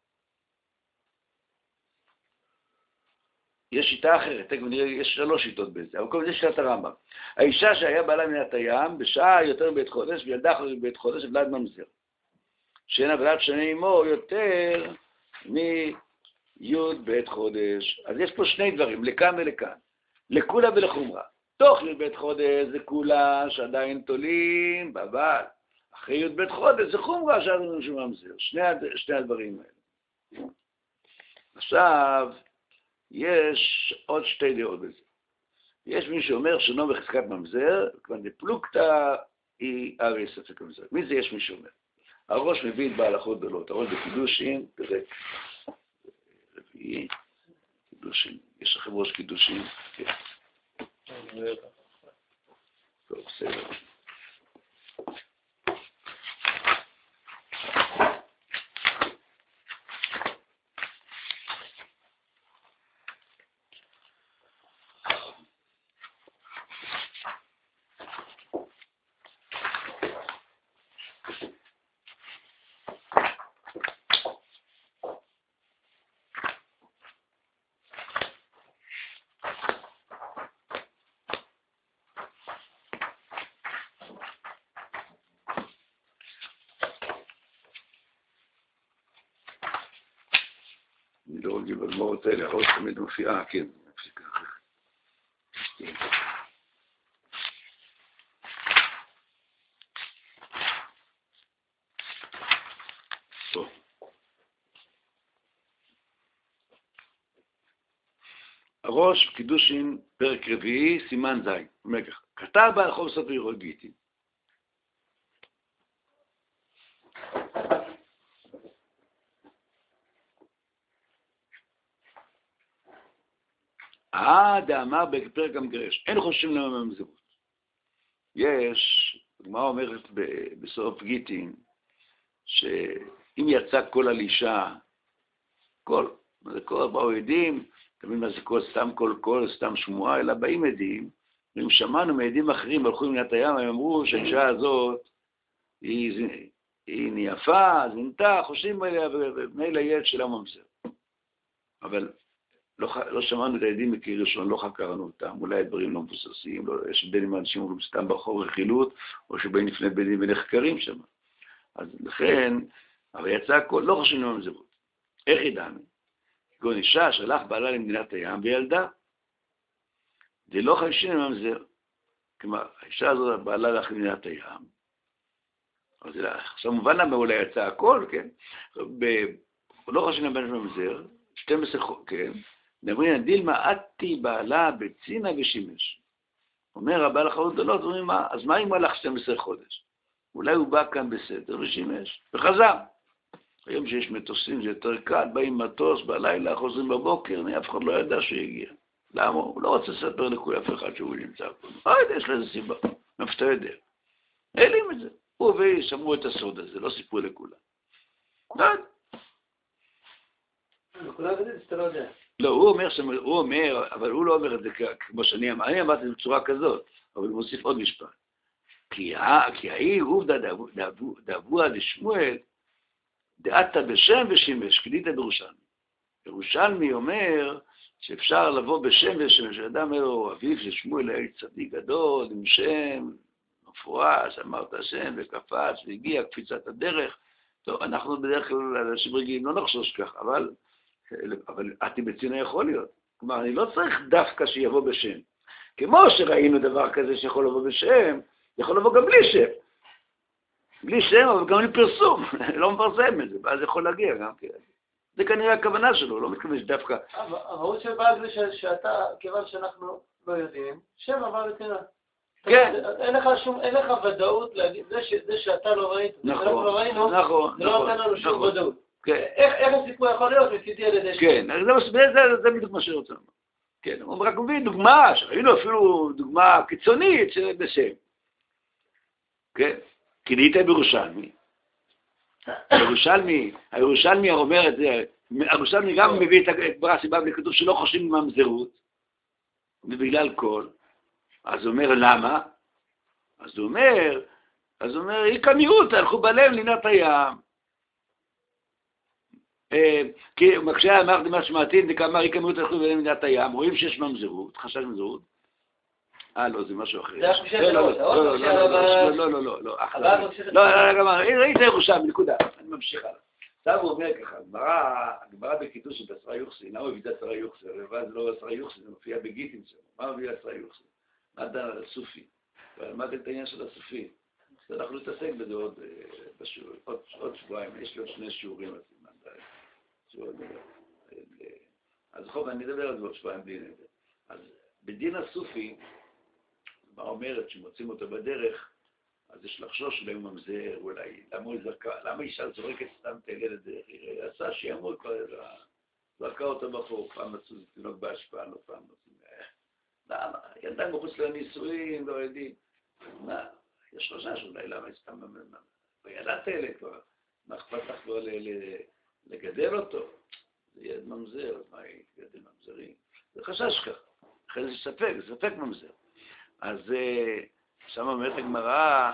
יש שיטה אחרת, תכף נראה, יש שלוש שיטות בזה, אבל כל זה שיטת הרמב"ם. האישה שהיה בעלה מנת הים, בשעה יותר מבית חודש, וילדה אחרי בית חודש, ולד ממזר. שאינה ולד שני אמו יותר מי' בית חודש. אז יש פה שני דברים, לכאן ולכאן. לכולה ולחומרה. תוך י' בית חודש זה כולה שעדיין תולים, בבל. אחרי י' בית חודש זה חומרה שעדיין ממזר. שני, שני הדברים האלה. עכשיו, יש עוד שתי דעות בזה. יש מי שאומר שאינו בחזקת ממזר, כבר דפלוגתא היא הרי ספק ממזר. מי זה יש מי שאומר? הראש מביא את בהלכות גדולות, הראש בקידושין, פרק רביעי, קידושין, יש לכם ראש קידושין? כן. טוב, בסדר. אני לא רגיל בגמרות האלה, הראש תמיד מופיעה, כן, נפסיקה אחרת. טוב. הראש, קידושין, פרק רביעי, סימן זין. אומר כך, כתב בהלכות ספר ירוד גיטין. אה, דאמר בפרק המגרש, אין חושבים למה ממזרות. יש, הגמרא אומרת בסוף גיטין, שאם יצא קול על אישה, קול, מה זה קול? באו עדים, תמיד מה זה קול, סתם קול קול, סתם שמועה, אלא באים עדים, ואם שמענו מעדים אחרים, הלכו למדינת הים, הם אמרו שהאישה הזאת, היא, היא נייפה, זינתה, חושבים עליה, ומילא ילד שלה ממזר. אבל לא, לא שמענו את העדים מקיר ראשון, לא חקרנו אותם, אולי הדברים לא מבוססים, לא, יש בין אם אנשים אומרים סתם ברחוב רכילות, או שבאים לפני בנים ונחקרים שם. אז לכן, אבל יצא הכל, לא חושבים לממזרות. איך ידענו? כגון אישה שלח בעלה למדינת הים וילדה. זה לא חושבים לממזר. כלומר, האישה הזאת בעלה הלך למדינת הים. אז עכשיו מובן למה אולי יצא הכל, כן? ב... לא חושבים לממזר, שתים עשרה, כן? נאמרים, דילמה עתי בעלה בצינה ושימש. אומר הבעל החרות גדולות, אומרים, מה? אז מה אם הוא הלך שתים עשרה חודש? אולי הוא בא כאן בסדר ושימש, וחזר. היום שיש מטוסים זה יותר קל, באים מטוס בלילה, חוזרים בבוקר, אף אחד לא ידע שהוא הגיע. למה? הוא לא רוצה לספר לכוי אף אחד שהוא נמצא פה. לא יודע, יש לזה סיבה. נפתה יודע. העלים את זה. הוא ושמרו את הסוד הזה, לא סיפרו לכולם. לא יודע. לכולם יודעים, שאתה לא יודע. לא, הוא אומר, הוא אומר, אבל הוא לא אומר את זה כמו שאני אמר, אני אמרתי בצורה כזאת, אבל הוא מוסיף עוד משפט. כי ההיא עובדא דאבוה דשמואל, דעתה בשם ושימש, קדית בירושלמי. ירושלמי אומר שאפשר לבוא בשם ושימש, אדם אלו אביו של שמואל היה צדיק גדול, עם שם, מפורש, אמרת השם וקפץ והגיע קפיצת הדרך. טוב, אנחנו בדרך כלל אנשים רגילים לא נחשוש כך, אבל אבל עתי בצינה יכול להיות. כלומר, אני לא צריך דווקא שיבוא בשם. כמו שראינו דבר כזה שיכול לבוא בשם, יכול לבוא גם בלי שם. בלי שם, אבל גם בלי פרסום. לא מפרסם את זה, ואז יכול להגיע גם כן. זה כנראה הכוונה שלו, לא מתכוון שדווקא... המהות של בעל זה שאתה, כיוון שאנחנו לא יודעים, שם עבר בצינה. כן. אין לך שום, אין לך ודאות להגיד, זה שאתה לא ראית, נכון, אנחנו לא ראינו, נכון, זה לא נותן לנו שום ודאות. איך הסיפור יכול להיות מצידי על ידי שם? כן, זה בדיוק מה שרוצה לומר. כן, הוא רק מביא דוגמה, שראינו אפילו דוגמה קיצונית בשם. כן, כי נהיית בירושלמי. הירושלמי, הירושלמי אומר את זה, הירושלמי גם מביא את ברסי בבלי, כתוב שלא חושבים ממזרות, ובגלל כל. אז הוא אומר, למה? אז הוא אומר, אז הוא אומר, אי כמיעוט, הלכו בלב לינת הים. כי מקשה אמר דמה שמעתין, דקאמר אי כמיעוט, הלכו בלב לינת הים, רואים שיש ממזרות, חשש ממזרות. אה, לא, זה משהו אחר. זה הקושה שלו, לא, לא, לא, לא, לא, לא, לא, לא, לא, ראית ירושלמי, נקודה, אני ממשיך הלאה. עכשיו הוא אומר ככה, הגמרא בקידוש של עשרה יוחסין, למה הוא הביא את עשרה יוחסין? אבל זה לא עשרה יוחסין, זה מופיע בגיטין שלו. מה הוא הביא עשרה יוחסין? מה דן על הסופי? ולמד את העניין של הסופי. אז אנחנו נתעסק בזה עוד שבועיים, יש לי עוד שני שיעורים. אז חוב, אני אדבר על זה עוד שבועיים בלי נדר. אז בדין הסופי, מה אומרת שמוצאים אותו בדרך, אז יש לחשוש אולי הוא ממזר, אולי, למה הוא זרקה, למה אישה זורקת סתם את הילד דרך, היא עשה שימות כבר, זרקה אותו בחור, פעם מצאו זה תינוק בהשפעה, לא פעם מצאו, למה? ילדה מחוץ לנישואים, לא יודעים, מה, יש חשש אולי, למה היא סתם ממזר, וילדת אלה כבר, מה אכפת לך כבר לגדל אותו? זה ילד ממזר, אז מה היא תגדל ממזרים? זה חשש ככה, אחרי זה ספק, זה ספק ממזר. אז שם אומרת הגמרא,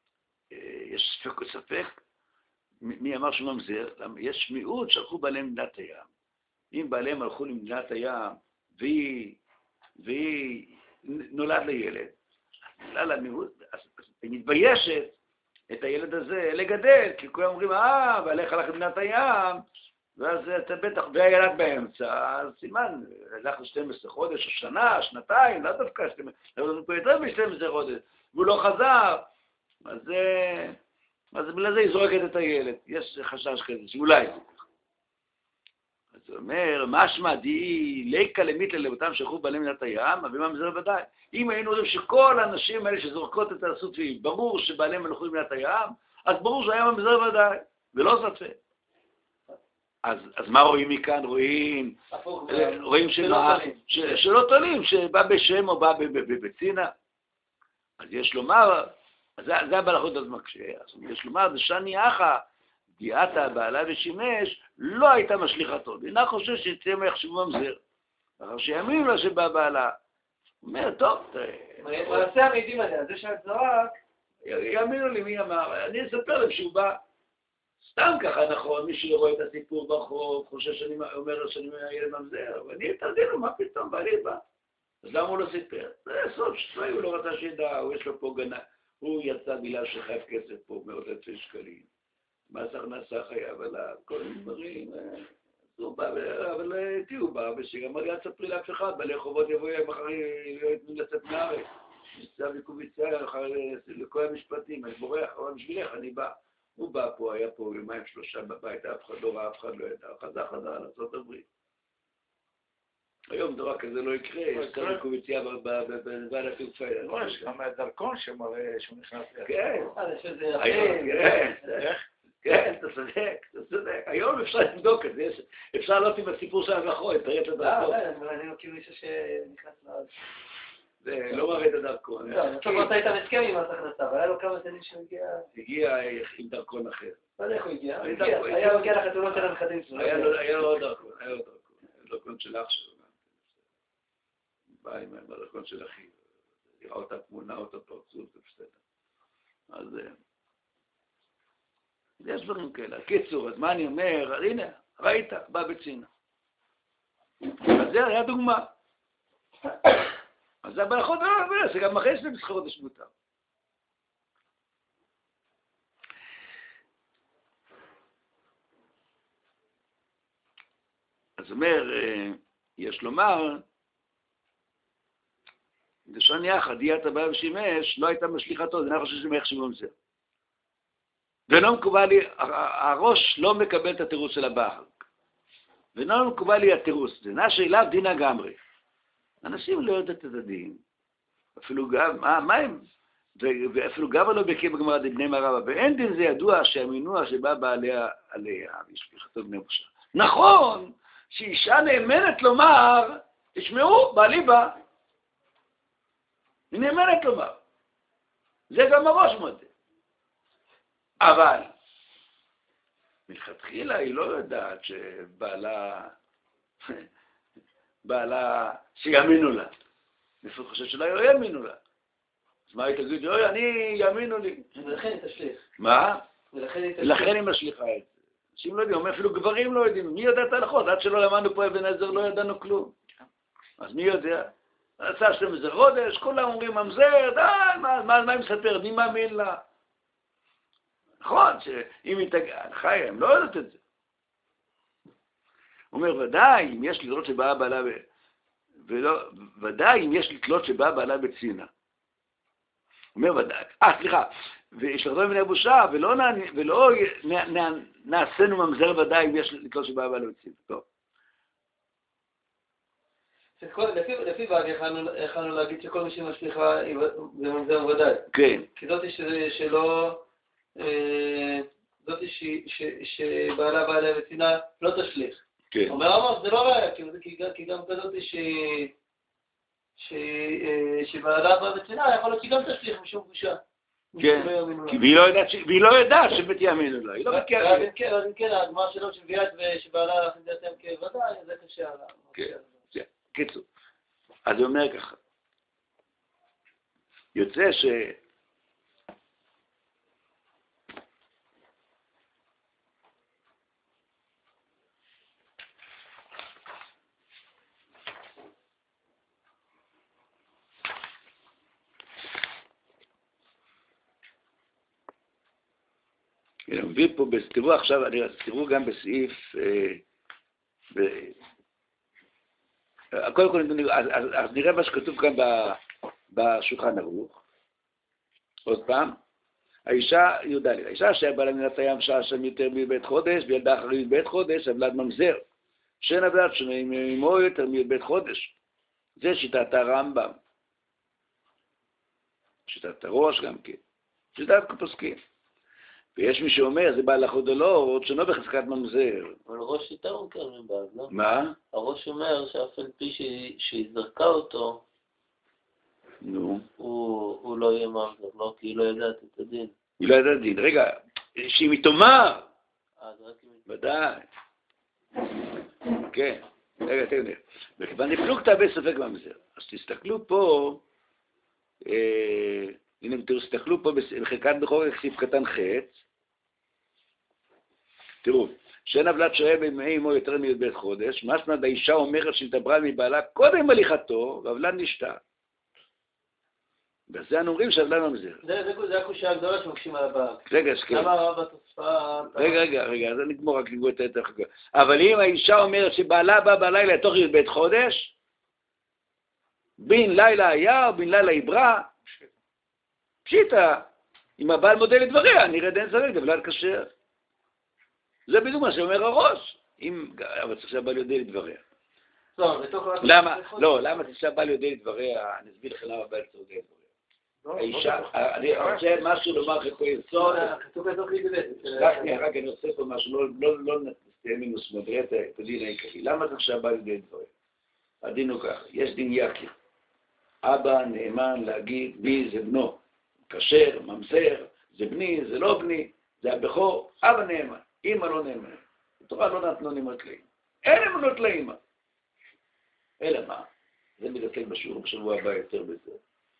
יש ספק או ספק, מי אמר שממזר? יש מיעוט שהלכו בעליהם למדינת הים. אם בעליהם הלכו למדינת הים, והיא, והיא נולד לילד, נולד למיעוט, אז היא מתביישת את הילד הזה לגדל, כי כולם אומרים, אה, בעליך הלך למדינת הים, ואז אתה בטח, והילד באמצע, אז סימן, הלך ל-שנים עשר חודש, או שנה, שנתיים, לא דווקא, הוא פה יותר מ-שנים עשר חודש, והוא לא חזר, אז, אז בגלל זה היא זורקת את הילד, יש חשש כזה, שאולי זה ככה. אז הוא אומר, משמע די, ליקה למית ללבותם שלחו בעלים מדינת הים, אבל ממזר ודאי. אם היינו רואים שכל האנשים האלה שזורקות את הסופי, ברור שבעליהם הלכו למדינת הים, אז ברור שהיה ממזר ודאי, ולא ספק. אז, אז מה רואים מכאן? רואים, רואים שמה, שלא תולים, שבא בשם או בא בצינה. אז יש לומר, זה, זה הבלחות אז מקשה, אז יש לומר, זה שאני אחא, דיעתה בעלה ושימש, לא הייתה משליחתו. אינה חושב שיצא מיחשבו ממזר. אחר שיאמינו לה שבא בעלה. הוא אומר, טוב, תראה. מעשה המעידים עליה, זה שאת זרק. יאמינו לי מי אמר, אני אספר להם שהוא בא. סתם ככה נכון, מי שרואה את הסיפור ברחוב, חושב שאני אומר שאני ילד ממזר, ואני אתרדינו, מה פתאום, בעלי בא. אז למה הוא לא סיפר? זה סוד שצוי, הוא לא רצה שידע, הוא יש לו פה גנה, הוא יצא בגלל שחייב כסף פה, מאות אלפי שקלים. מס הכנסה חייב עליו, כל מיני דברים, הוא בא, אבל איתי הוא בא, ושגם אל תספרי לאף אחד, בעלי חובות יבואו מחר לצאת מהארץ. נמצא וקוביצה אחר לכל המשפטים, אני בורח, אבל בשבילך אני בא. הוא בא פה, היה פה יומיים שלושה בבית, אף אחד לא ראה, אף אחד לא ידע, חזר חזר לארצות הברית. היום דבר כזה לא יקרה, יש כאן קוביציה בבעל התעופה. יש גם דרכון שמראה שהוא נכנס ליד. כן. יש איזה כן, כן, אתה צודק, אתה צודק. היום אפשר לבדוק את זה, אפשר לעלות עם הסיפור של המחוי, תראה את הדרכון. אני לא כאילו מישהו שנכנס לארץ. זה לא מראה את הדרכון. לא, אתה כבר היית מסכם עם מס הכנסה, אבל היה לו כמה שנים שהוא הגיע... הגיע עם דרכון אחר. לא יודע איך הוא הגיע, היה מגיע לחתונות של הנכדים שלו. היה לו עוד דרכון, היה לו דרכון. דרכון של אח שלו. בא עם הדרכון של אחי. יראה אותה תמונה, אותה פרצות, זה בסדר. אז יש דברים כאלה. קיצור, אז מה אני אומר? הנה, ראית, בא בצינה. אז זה היה דוגמה. אז זה הבלחות זה גם אחרי שני מסחרות השמותה. אז אומר, יש לומר, לשון יחד, דיעת הבא ושימש, לא הייתה משליחתו, זה נראה חושב שמח שממזר. ולא מקובל לי, הראש לא מקבל את התירוץ של הבעל. ולא מקובל לי התירוץ, זה נראה שאליו דינה גמרי. אנשים לא יודעת את הדין. אפילו גם, מה, מה הם? ואפילו גם לא בקיא בגמרא דבני מרבה, ואין דין זה ידוע שהמינוע שבא בעליה עליה, וישפיכתו בני בושה. נכון, שאישה נאמנת לומר, תשמעו, בעלי בא. היא נאמנת לומר. זה גם הראש מודה. אבל, מלכתחילה היא לא יודעת שבעלה, בעלה, שיאמינו לה. לפי חושב שלא יאמינו לה. אז מה היא תגיד? אוי, אני, יאמינו לי. ולכן היא תשליך. מה? ולכן היא תשליך. לכן היא משליחה את זה. אנשים לא יודעים, אפילו גברים לא יודעים. מי יודע את ההלכות? עד שלא למדנו פה אבן עזר לא ידענו כלום. אז מי יודע? עשה שתים עשרה חודש, כולם אומרים ממזר, די, מה, מה, מה היא מספרת? מי מאמין לה? נכון, שאם היא תגע, חיה, הם לא יודעת את זה. הוא אומר, ודאי, אם יש לתלות שבאה בעלה, ב... ולא, ודאי, אם יש לתלות שבאה בעלה בצינה. הוא אומר, ודאי, אה, סליחה, וישלחתו מפני בושה, ולא, נע... ולא נע... נע... נעשינו ממזר ודאי, אם יש לתלות שבאה בעלה בצינה. טוב. לפי בעד יכלנו להגיד שכל מי שמשליחה זה ממזר ודאי. כן. כי זאתי שלא, זאתי שבעלה בעלה בצינה לא תשליך. כן. אומר אמר, זה לא ראיה, כי גם כזאתי שבעלה בעלה בצינה יכול להיות שהיא גם תשליך משום בושה. כן, והיא לא יודעת שבית יאמינו לה, היא לא מכירה. אז אם כן, הגמרא שלו שביאת ושבעלה חזיתם כוודאי, זה קשה עליו. כן, קיצור. אז הוא אומר ככה, יוצא ש... אני מביא פה, תראו עכשיו, תראו גם בסעיף, קודם כל, אז נראה מה שכתוב כאן בשולחן ערוך. עוד פעם, האישה, י"ד, האישה שבעלה מן הים שעה שם יותר מבית חודש, וילדה אחרי מבית חודש, הבלד ממזר. שאין הבלד שממו יותר מבית חודש. זה שיטת הרמב"ם. שיטת הראש גם כן. שיטת פוסקים. ויש מי שאומר, זה בעל החוד או לא, עוד שונו בחזקת ממזר. אבל ראש יותר מוכר מבעל, לא? מה? הראש אומר שאף על פי שהיא זרקה אותו, נו. הוא לא יהיה ממזר, לא? כי היא לא יודעת את הדין. היא לא יודעת דין. רגע, שהיא מתאמר. אה, זה רק אם... ודאי. כן. רגע, תראו. וכיוון נפלוגתא בספק ממזר. אז תסתכלו פה, הנה, תסתכלו פה בחלקת בכור סעיף קטן חץ. תראו, שאין הבלת שוהה בימי אמו יותר מבית חודש, משמע האישה אומרת שהתעברה מבעלה קודם הליכתו, והבלת נשתה. בזה אנו אומרים שהבלת ממזר. זה הקושיה הגדולה שמקשים על הבעל. רגע, סכם. למה הרב בתוספה... רגע, רגע, רגע, אז אני אגמור רק לגמור את היתר חגה. אבל אם האישה אומרת שבעלה בא בלילה לתוך בית חודש, בין לילה היה או בין לילה עברה, פשיטה, אם הבעל מודה לדבריה, נראה דין סבק, דבלת כשר. זה בדיוק מה שאומר הראש, אם, אבל צריך שהבעל יודע לדבריה. למה? לא, למה צריך שהבעל יודע לדבריה? אני אסביר לך למה הבעל צריך יודע לדבריה. האישה, אני רוצה משהו לומר לך פה יסוד. רק רק אני עושה פה משהו, לא נסתיים מינוס מודרטה, את הדין העיקרי. למה צריך שהבעל יודע לדבריה? הדין הוא כך, יש דין יקיר. אבא נאמן להגיד מי זה בנו. כשר, ממזר, זה בני, זה לא בני, זה הבכור, אבא נאמן, אמא לא נאמן. התורה לא נתנו נאמנות לאמא. אין נאמנות לאמא. אלא מה? זה מתעסק בשיעור בשבוע הבא יותר בזה.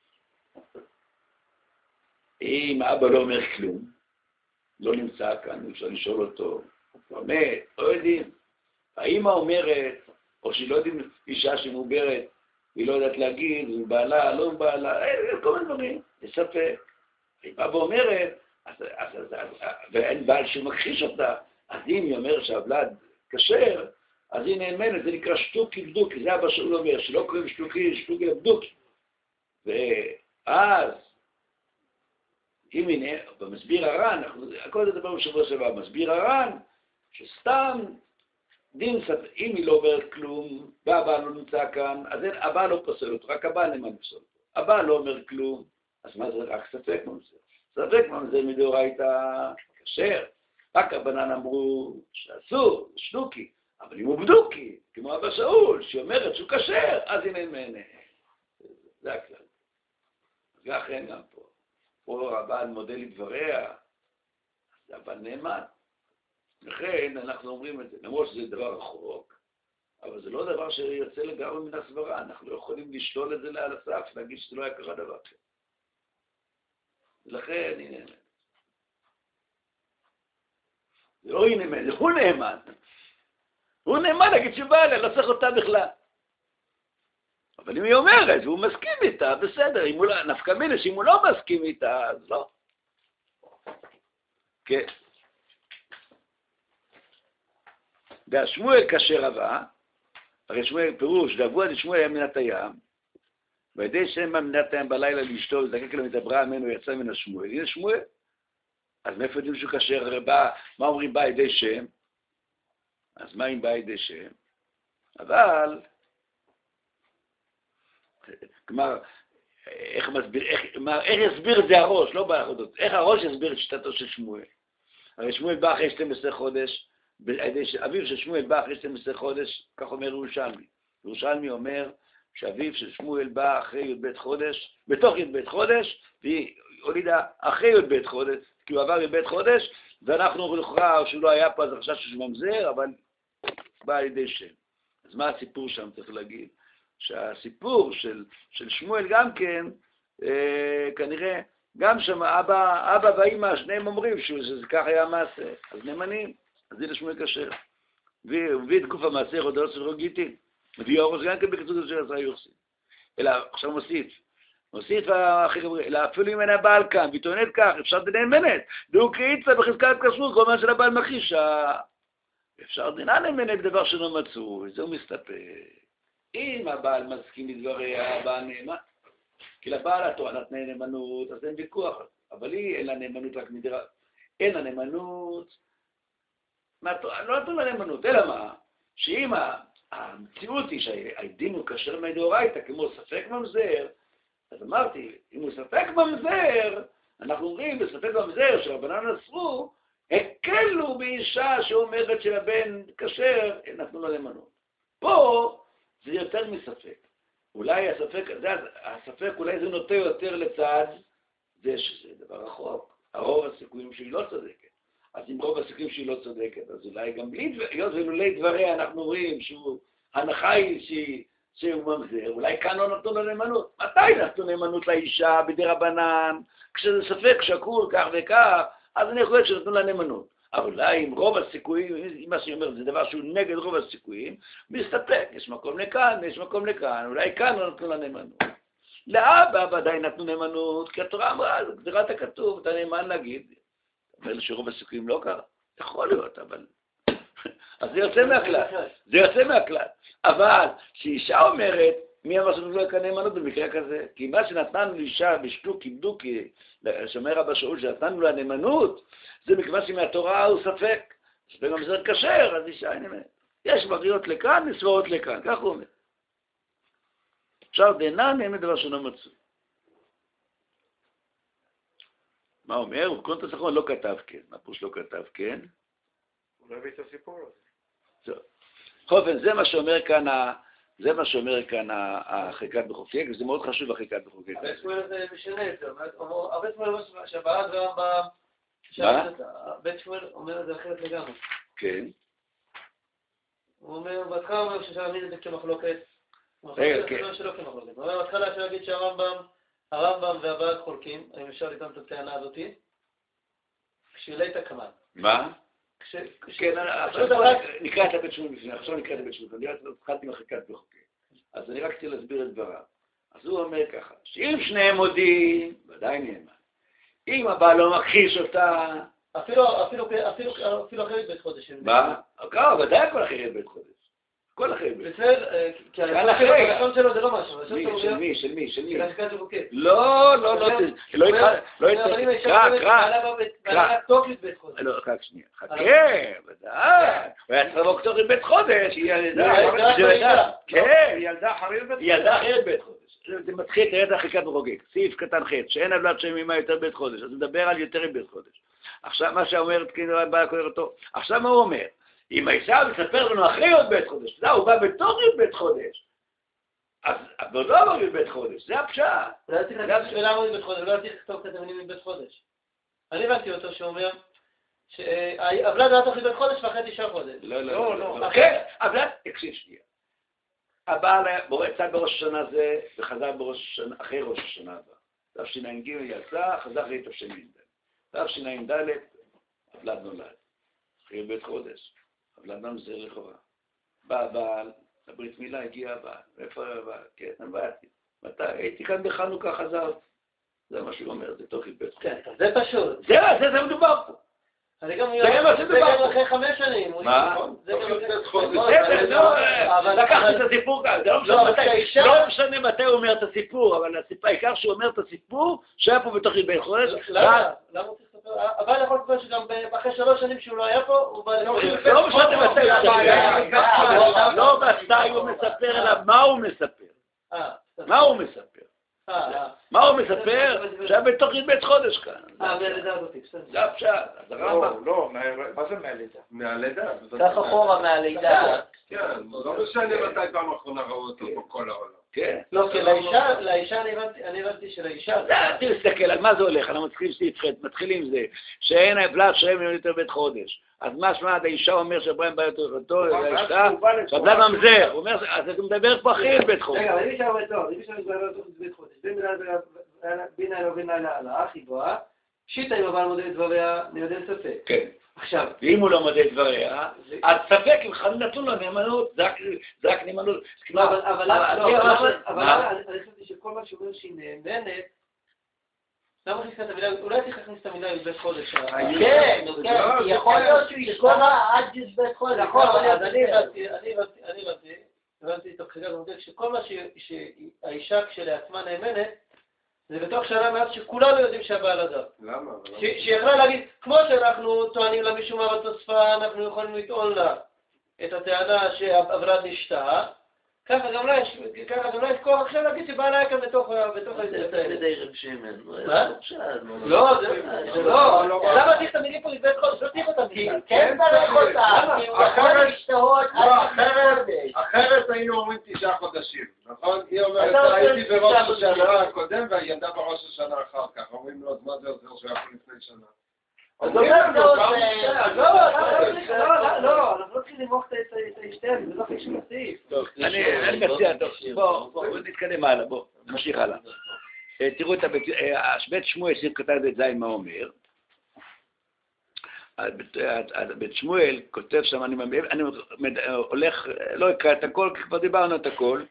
אם האבא לא אומר כלום, לא נמצא כאן, אפשר לשאול אותו, הוא מת, לא יודעים. האמא אומרת, או שהיא לא יודעים אישה שמוברת, היא לא יודעת להגיד, היא בעלה, לא בעלה, כל מיני דברים, יש ספק. היא באה ואומרת, ואין בעל שמכחיש אותה, אז אם היא אומרת שהבלד כשר, אז היא נאמנת, זה נקרא שטוקי בדוקי, זה אבא שלו אומר, שלא קוראים שטוקי, שטוקי בדוקי. ואז, אם הנה, במסביר הר"ן, הכל זה דבר בשבוע שבוע, מסביר הר"ן, שסתם דין ספק, אם היא לא אומרת כלום, והבעל לא נמצא כאן, אז אין, הבעל לא פוסל אותו, רק הבעל נאמן פוסל אותו. הבעל לא אומר כלום, אז מה זה רק ספק ממזר? ספק ממזר מדאורייתא כשר. רק הבנן אמרו שאסור, שנוקי, אבל אם הוא בדוקי, כמו אבא שאול, שאומרת שהוא כשר, אז הנה מענה. זה הכלל. ואכן גם פה. פה הבעל מודה לדבריה, זה הבעל נאמן. לכן אנחנו אומרים את זה, למרות שזה דבר רחוק, אבל זה לא דבר שיוצא לגמרי מן הסברה, אנחנו לא יכולים לשלול את זה לעל הסף, להגיד שזה לא היה קרה דבר כזה. ולכן, הנה, זה לא הנה, זה הוא נאמן. הוא נאמן להגיד שבא אליה, לא צריך אותה בכלל. אבל אם היא אומרת, והוא מסכים איתה, בסדר, אם הוא לא, נפקא מינה, שאם הוא לא מסכים איתה, אז לא. כן. והשמואל כשר הבא, הרי שמואל פירוש, דאבו עד שמואל היה מנת הים, וידי שם מנת הים בלילה לאשתו, וזקק לו מדברה ממנו, יצא מן השמואל. הנה שמואל. אז מאיפה יודעים שהוא כשר? הרי בא, מה אומרים בא ידי שם? אז מה אם בא ידי שם? אבל, כלומר, איך מסביר, איך, מה, איך יסביר את זה הראש, לא באחדות, איך הראש יסביר את שיטתו של שמואל? הרי שמואל בא אחרי שתים עשרה חודש, אביו של שמואל בא אחרי שתים עשרה חודש, כך אומר ירושלמי. ירושלמי אומר שאביו של שמואל בא אחרי י"ב חודש, בתוך י"ב חודש, והיא הולידה אחרי י"ב חודש, כי הוא עבר י"ב חודש, ואנחנו לכאורה שהוא לא היה פה, אז חשש שהוא ממזר, אבל בא על ידי שם. אז מה הסיפור שם, צריך להגיד? שהסיפור של, של שמואל גם כן, אה, כנראה, גם שם אבא, אבא ואמא, שניהם אומרים שזה כך היה המעשה, אז נאמנים, אז הנה שמואל כשר. והביא את גוף המעשה, רודלוס ורוגיטין, מביא אורוס גם כן בקצות של עשרה יוחסין. אלא, עכשיו מוסיף, מוסיף האחר גברי, אלא אפילו אם אין הבעל כאן, והיא טוענת כך, אפשר דנאמנת, דהו קריצה בחזקת כשרות, כל מה של הבעל מכחישה. אפשר דנה נאמנת דבר שלא מצאו, וזה הוא מסתפק. אם הבעל מסכים לדבריה, הבעל נאמן, כי לבעל התורה נתנה נאמנות, אז אין ויכוח, אבל היא אין לה נאמנות רק מדרה, אין לה נאמנות, לא נתנו לה נאמנות, אלא מה? שאם המציאות היא שהדין הוא כשר מדאורייתא, כמו ספק ממזר, אז אמרתי, אם הוא ספק ממזר, אנחנו אומרים בספק ממזר שרבנן אסרו, הקלו באישה שאומרת שהבן כשר, נתנו לה נאמנות. פה זה יותר מספק. אולי הספק, זה, הספק אולי זה נוטה יותר לצד, זה שזה דבר רחוק. הרוב הסיכויים שהיא לא צודקת. אז אם רוב הסיכויים שהיא לא צודקת, אז אולי גם בלי דבר, היות ולולי דבריה אנחנו רואים שהוא, הנחה היא שהיא, שהוא ממזר, אולי כאן לא נתנו לה נאמנות. מתי נתנו נאמנות לאישה בדרבנן? כשזה ספק שקול כך וכך, אז אני חושב שנתנו לה נאמנות. אבל אולי עם רוב הסיכויים, אם מה שאני אומר, זה דבר שהוא נגד רוב הסיכויים, מסתפק, יש מקום לכאן, יש מקום לכאן, אולי כאן לא נתנו לה נאמנות. לאבא ודאי נתנו נאמנות, כי התורה אמרה, זה גזירת הכתוב, אתה נאמן להגיד. אומר לי שרוב הסיכויים לא קרה, יכול להיות, אבל... אז זה יוצא מהכלל, זה יוצא מהכלל. אבל כשאישה אומרת, מי אמר שנתנו לה כאן נאמנות במקרה כזה? כי מה שנתנו לאישה בשטוק, כיבדו, כי שומר אבא שאול שנתנו לה נאמנות, זה מכיוון שמהתורה הוא ספק. ספק ממזר כשר, אז אישה, הנה, יש בריות לכאן, נסברות לכאן, כך הוא אומר. אפשר דנן, אין דבר שלא מצאו. מה אומר? הוא קונטרס אחרון לא כתב כן. מה פוש לא כתב כן? הוא לא הביא את הסיפור הזה. טוב. בכל אופן, זה מה שאומר כאן ה... זה מה שאומר כאן החלקת בחוקק, וזה מאוד חשוב החלקת בחוקק. הרבה שמואל זה משנה יותר, הרבה שמואל אומר שהבעד והרמב"ם, מה? בית שמואל אומר את זה אחרת לגמרי. כן. הוא אומר, בהתחלה הוא אומר שאפשר להעמיד את זה כמחלוקת. רגע, כן. הוא אומר, בהתחלה אפשר להגיד שהרמב"ם, הרמב"ם והבעד חולקים, האם אפשר לטעון את הטענה הזאת? כשאולי תקמן. מה? כן, עכשיו נקרא את הבית שמואל בפני, עכשיו נקרא את הבית שמואל, אני התחלתי עם החלקת בחוקק. אז אני רק רוצה להסביר את דבריו. אז הוא אומר ככה, שאם שניהם מודים, ודאי נאמן. אם הבעל לא מכחיש אותה... אפילו אחרי בית חודש. מה? ודאי הכל אחרי בית חודש. כל החיים. בסדר, כי הלשון שלו זה לא משהו. של מי? של מי? של מי? של השקעת ז'בוטינסקי. לא, לא, לא, לא יתקרא, קרא, קרא. לא, רק שנייה, חכה, ודאי. הוא היה צריך לבוא כתוב בית חודש. היא ילדה, כן, ילדה אחרת בית חודש. ילדה אחרת בית חודש. זה מתחיל את הידע חיקת וחוגג, סעיף קטן ח' שאין עוולת שם עמה יותר בית חודש, אז נדבר על יותר בית חודש. עכשיו מה שאומרת, כאילו, בא לקורא אותו, עכשיו מה הוא אומר? אם האישה מספר לנו אחרי עוד בית חודש, זה הוא בא בתור בית חודש, אז עוד לא אמר בית חודש, זה הפשט. לא צריך להגיד למה הוא בית חודש, לא צריך לכתוב את המילים מבית חודש. אני הבנתי אותו שאומר, שהבלד היה תוך בית חודש ואחרי תשעה חודש. לא, לא, לא. כן, הבלד, תקשיב שנייה. הבעל יצא בראש השנה זה, וחזר בראש השנה, אחרי ראש השנה הבאה. תשע"ג יצא, חזר אחרי תשע"ד. תשע"ד, הבלד נולד. אחרי בית חודש. הבלד ממזר לכאורה. בא הבעל, הברית מילה הגיע הבעל. איפה הבעל? כן, נבעתי. מתי? הייתי כאן בחנוכה, חזר. זה מה שהוא אומר, זה תוך בית חודש. כן, זה פשוט. זה, זה, זה מדובר פה. זה גם אחרי חמש שנים. מה? זה גם אחרי חמש שנים. אבל לקחת את הסיפור כאן, לא משנה מתי הוא אומר את הסיפור, אבל העיקר שהוא אומר את הסיפור שהיה פה בתוך בית חודש. למה? למה הוא צריך לספר? אבל יכול להיות שגם אחרי שלוש שנים שהוא לא היה פה, הוא בא לספר. לא משנה מתי הוא מספר. לא מתי הוא מספר, אלא מה הוא מספר. מה הוא מספר? מה הוא מספר? שהיה בתוך בית חודש כאן. אה, מהלידה הזאת, בסדר. זה הפשט, אז הרמב"ם. לא, מה זה מהלידה? מהלידה. כך אחורה מהלידה. כן, לא משנה מתי פעם אחרונה ראו אותו בכל העולם. כן. לא, כי לאישה, אני הבנתי שלאישה... תסתכל, על מה זה הולך? אנחנו מתחילים עם זה, שאין הבלד שהם יותר בית חודש. אז מה שמע, האישה אומר שאברהם בא יותר אותו, האישה, שהבלד ממזר. הוא אומר, אז אתה מדבר פה אחרי בית חודש. רגע, אבל אם אישה אומרת, לא, אם אישה מדבר יותר בית חודש, בין לילה ובין לילה על האח היא בואה, שיטה אם הבעל מודד דבריה, אני יודע לספק. כן. עכשיו, ואם הוא לא מודד דבריה, אז ספק אם חד נתון לו נאמנות, זה רק נאמנות. אבל אני חשבתי שכל מה שאומר שהיא נאמנת, למה הכניס את המילה, אולי צריך להכניס את המילה לבית חודש. כן, כן, יכול להיות שהוא ישקולה עד בית חודש. נכון, אז אני הבנתי, אני הבנתי, הבנתי תוך חיגה ומודד, שכל מה שהאישה כשלעצמה נאמנת, זה בתוך שנה מאז שכולנו יודעים שהבעל אדם. למה? שיכולה להגיד, כמו שאנחנו טוענים לה משום מה בתוספה, אנחנו יכולים לטעון לה את הטענה שהבלד נשתה, ככה גם לא יש, ככה גם לא יש כוח עכשיו להגיד שבעל היה כאן בתוך ההזדמנות. זה די רב שמן. מה? לא, זה לא. למה צריך את המילים פה לבית חודש? לא צריך אותם. כן צריך אותם, כי הוא יכול להשתהות עד חודש. אחרת היינו אומרים תשעה חודשים, נכון? היא אומרת, הייתי בראש השנה הקודם והילדה בראש השנה אחר כך. אומרים לו, מה זה עוזר שהיה פה לפני שנה? אז אומר זה עוזר. לא, לא, אנחנו לא צריכים למוח את האשתן, זה לא חשוב לסעיף. טוב, אני מציע, טוב, בואו נתקדם הלאה, בואו, נמשיך הלאה. תראו את בית שמואל, סעיף קטן בית זין, מה אומר? בית שמואל כותב שם, אני הולך, לא אקרא את הכל, כי כבר דיברנו את הכל,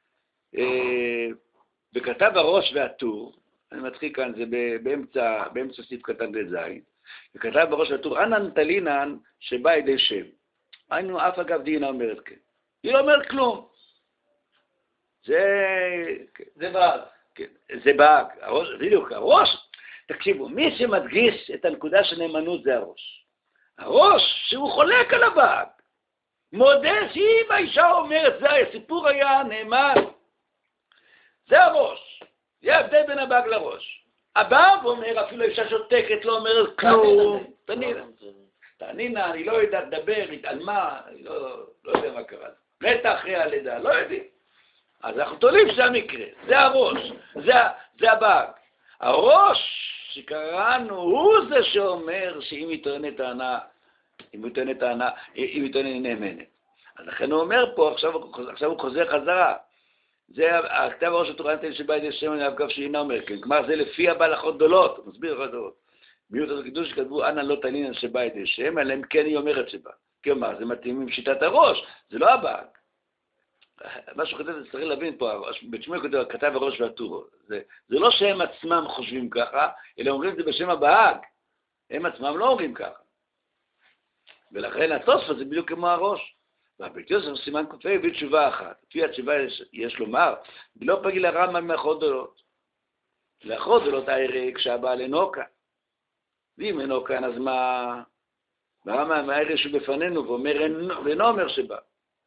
וכתב הראש והטור, אני מתחיל כאן, זה באמצע סעיף קטן בית זין, וכתב בראש והטור, אנן תלינן שבא ידי שם. היינו אף אגב דינה אומרת כן. היא לא אומרת כלום. זה... זה באג. כן, זה באג. הראש, בדיוק, הראש, תקשיבו, מי שמדגיש את הנקודה של נאמנות זה הראש. הראש שהוא חולק על הבאג. מודה שאם האישה אומרת, זה הסיפור היה נאמן. זה הראש. זה ההבדל בין הבאג לראש. הבאג אומר, אפילו האישה שותקת, לא אומרת כלום. תנינה. תנינה, אני לא יודעת לדבר, התעלמה, אני לא, לא יודע מה קרה. מתה אחרי הלידה, לא יודעים. אז אנחנו תולים שזה המקרה, זה הראש, זה, זה הבאג. הראש שקראנו הוא זה שאומר שאם היא טוענת טענה, אם היא טוענת טענה, אם היא טוענת נאמנת. אז לכן הוא אומר פה, עכשיו, עכשיו הוא חוזר חזרה. זה הכתב הראש התורנתן שבא ידי שם אני אבקב שאינה אומר, כן, כלומר זה לפי הבהלכות גדולות, הוא מסביר לך דעות. מיעוט הקידוש שכתבו, אנא לא תלינן שבא ידי שם, אלא אם כן היא אומרת שבא. כלומר, זה מתאים עם שיטת הראש, זה לא הבאג. מה שהוא כותב, זה צריך להבין פה, בית שמואל כותב, כתב הראש והטור. זה, זה לא שהם עצמם חושבים ככה, אלא אומרים את זה בשם הבאג. הם עצמם לא אומרים ככה. ולכן התוספות זה בדיוק כמו הראש. והבית יוסף סימן קופי הביא תשובה אחת. לפי התשובה יש, יש לומר, ולא פגיל הרמב"ם מאחור דולות. לאחור דולות הערי כשהבעל אינו כאן. ואם אינו כאן, אז מה? והרמב"ם הערי שהוא בפנינו ואומר, ואינו אומר שבא.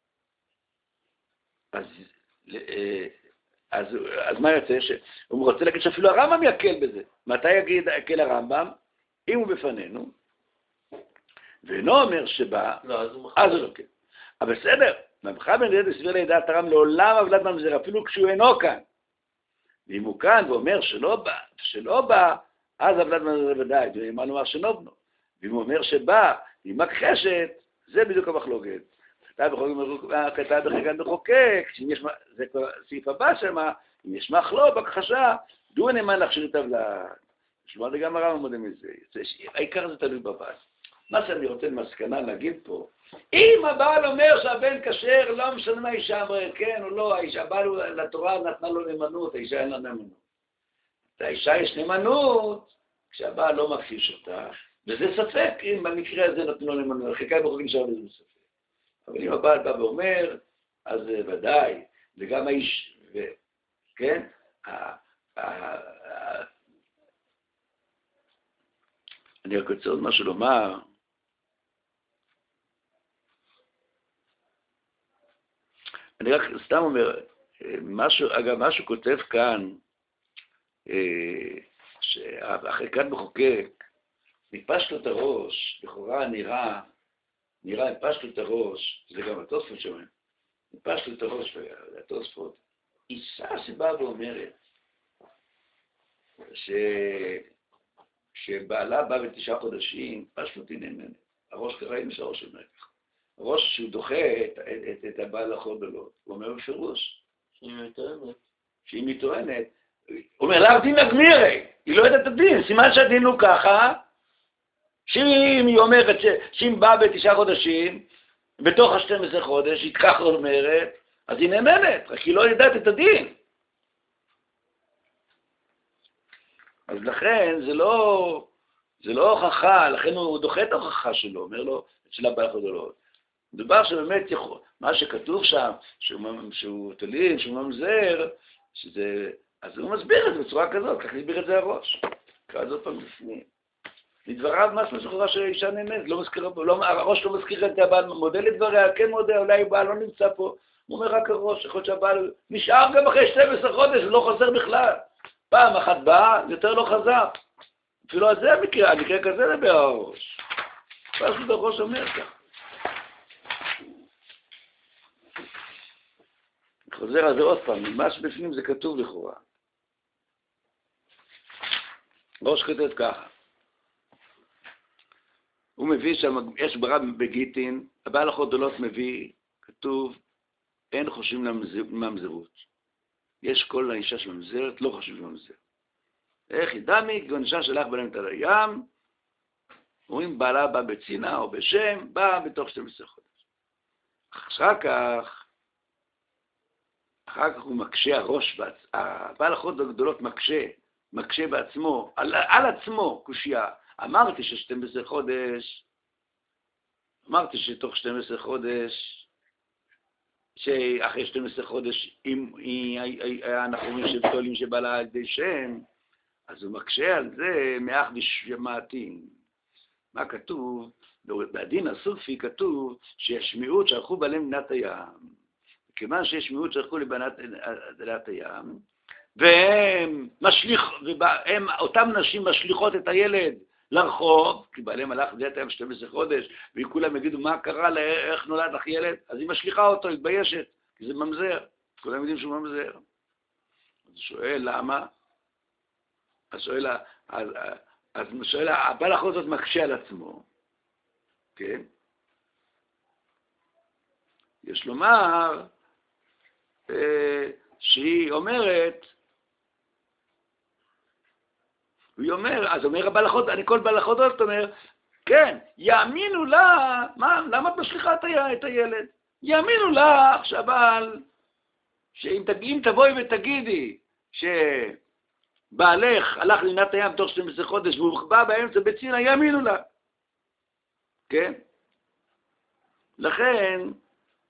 אז, אז, אז מה יוצא? שהוא רוצה להגיד שאפילו הרמב"ם יקל בזה. מתי יגיד יקל הרמב"ם? אם הוא בפנינו, ואינו אומר שבא, לא, אז הוא אז הוא לא כן. אבל בסדר, מבחר בן דוד הסביר לידעת הרם לעולם עבלת ממזר, אפילו כשהוא אינו כאן. ואם הוא כאן ואומר שלא בא, שלא בא, אז עבלת ממזר ודאי, ומה לומר שנובנו. ואם הוא אומר שבא, היא מכחשת, זה בדיוק המחלוקת. כתב בחלקת מחוקק, זה סעיף הבא שמה, אם יש מחלוק, בכחשה, דו נאמן להכשיר את הבלת. שמוע לי גם הרב מודה מזה. העיקר זה תלוי בבעל. מה שאני רוצה למסקנה להגיד פה, אם הבעל אומר שהבן כשר, לא משנה מה האישה אמרה, כן או לא, האישה, הבעל לתורה נתנה לו נאמנות, האישה אין לה נאמנות. לאישה יש נאמנות, כשהבעל לא מכחיש אותה, וזה ספק אם במקרה הזה נתנו לו נאמנות, חלקי בחוקים שם לזה ספק. אבל אם הבעל בא ואומר, אז ודאי, וגם האיש, כן, אני רק רוצה עוד משהו לומר, אני רק סתם אומר, משהו, אגב, משהו כותב כאן, שהחלקת מחוקק, ניפש לו את הראש, לכאורה נראה, נראה, ניפש לו את הראש, זה גם התוספות שאומר, ניפש לו את הראש, והתוספות, אישה שבאה ואומרת, ש... שבעלה בא בתשעה חודשים, פשוט היא נאמנת. הראש כראינו שהראש אומר ככה. הראש שהוא דוחה את, את, את הבעל החודלות, הוא אומר בפירוש. שהיא מתואמת. שהיא מתואמת. הוא אומר לה, דין הגמירי, היא לא יודעת את הדין. סימן שהדין הוא ככה, שאם היא אומרת, ש... שאם בא בתשעה חודשים, בתוך ה-שנים עשר חודש, היא ככה אומרת, אז היא נאמנת, רק היא לא יודעת את הדין. אז לכן זה לא, זה לא הוכחה, לכן הוא דוחה את ההוכחה שלו, אומר לו, של הבעל חודלות. מדובר שבאמת יכול, מה שכתוב שם, שהוא, שהוא תלין, שהוא ממזר, שזה, אז הוא מסביר את זה בצורה כזאת, כך נסביר את זה הראש. קרא זאת פעם לפני. לדבריו משהו שחורה של האישה נאמנת, לא מזכיר, לא, הראש לא מזכיר את הבעל, מודה לדבריה, כן מודה, אולי הבעל לא נמצא פה, הוא אומר רק הראש, יכול להיות שהבעל נשאר גם אחרי שנים עשר חודש, ולא חוזר בכלל. פעם אחת באה, יותר לא חזר. אפילו על זה המקרה, המקרה כזה לדבר הראש. פשוט הראש אומר כך. חוזר על זה עוד פעם, מה שבפנים זה כתוב לכאורה. ראש כתוב ככה. הוא מביא שם, יש ברב בגיטין, הבעל החודלות מביא, כתוב, אין חושבים לממזרות. יש כל האישה של ממזרת, לא חושבים לממזר. איך ידמי, כי האישה שלך בלמת על הים, אומרים בעלה בא בצינה או בשם, בא בתוך שנים עשר חודש. אחר כך, אחר כך הוא מקשה הראש, הבעל החודלות הגדולות מקשה, מקשה בעצמו, על, על עצמו, קושייה. אמרתי ששתים עשרה חודש, אמרתי שתוך שתים עשרה חודש, שאחרי שתים עשרה חודש, אם אנחנו אומרים שבתולים שבעלה על ידי שם, אז הוא מקשה על זה מאח ושמעתים. מה כתוב? בדין הסופי כתוב שיש מיעוט שהלכו בעלי מנת הים. כיוון שיש מיעוט שהלכו לבנת הים, והם משליח, והם, אותם נשים משליחות את הילד לרחוב, כי בעליהם הלך לידת הים שתים עשרה חודש, וכולם יגידו מה קרה, איך נולד לך ילד, אז היא משליחה אותו, היא מתביישת, כי זה ממזר, כולם יודעים שהוא ממזר. אז הוא שואל למה? אז שואל, אז, אז הוא שואל, הבעל החודש הזאת מקשה על עצמו, כן? יש לומר אה, שהיא אומרת, הוא אומר, אז אומר הבעל החודש, אני כל בעל החודש אומר, כן, יאמינו לה, מה, למה את משליחה את הילד? יאמינו לך שהבעל, שאם אם תבואי ותגידי שבעלך הלך לינת הים תוך שתים עשרה חודש והוא בא באמצע בצינה, יאמינו לה. כן? לכן,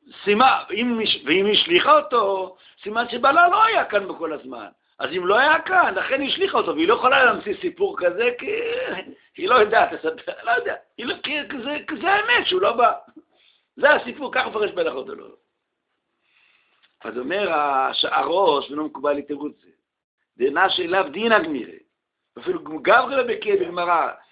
סימן, ואם היא השליחה אותו, סימן שבעלה לא היה כאן בכל הזמן. אז אם לא היה כאן, לכן היא השליחה אותו, והיא לא יכולה להמציא סיפור כזה, כי היא לא יודעת, לא יודע, לא, כי זה, זה האמת שהוא לא בא. זה הסיפור, כך מפרש בהלכות או לא. אז אומר הראש, ולא מקובל לי תירוץ זה, דענה שאליו דינא גמירי, אפילו גברי בקיא בגמרא,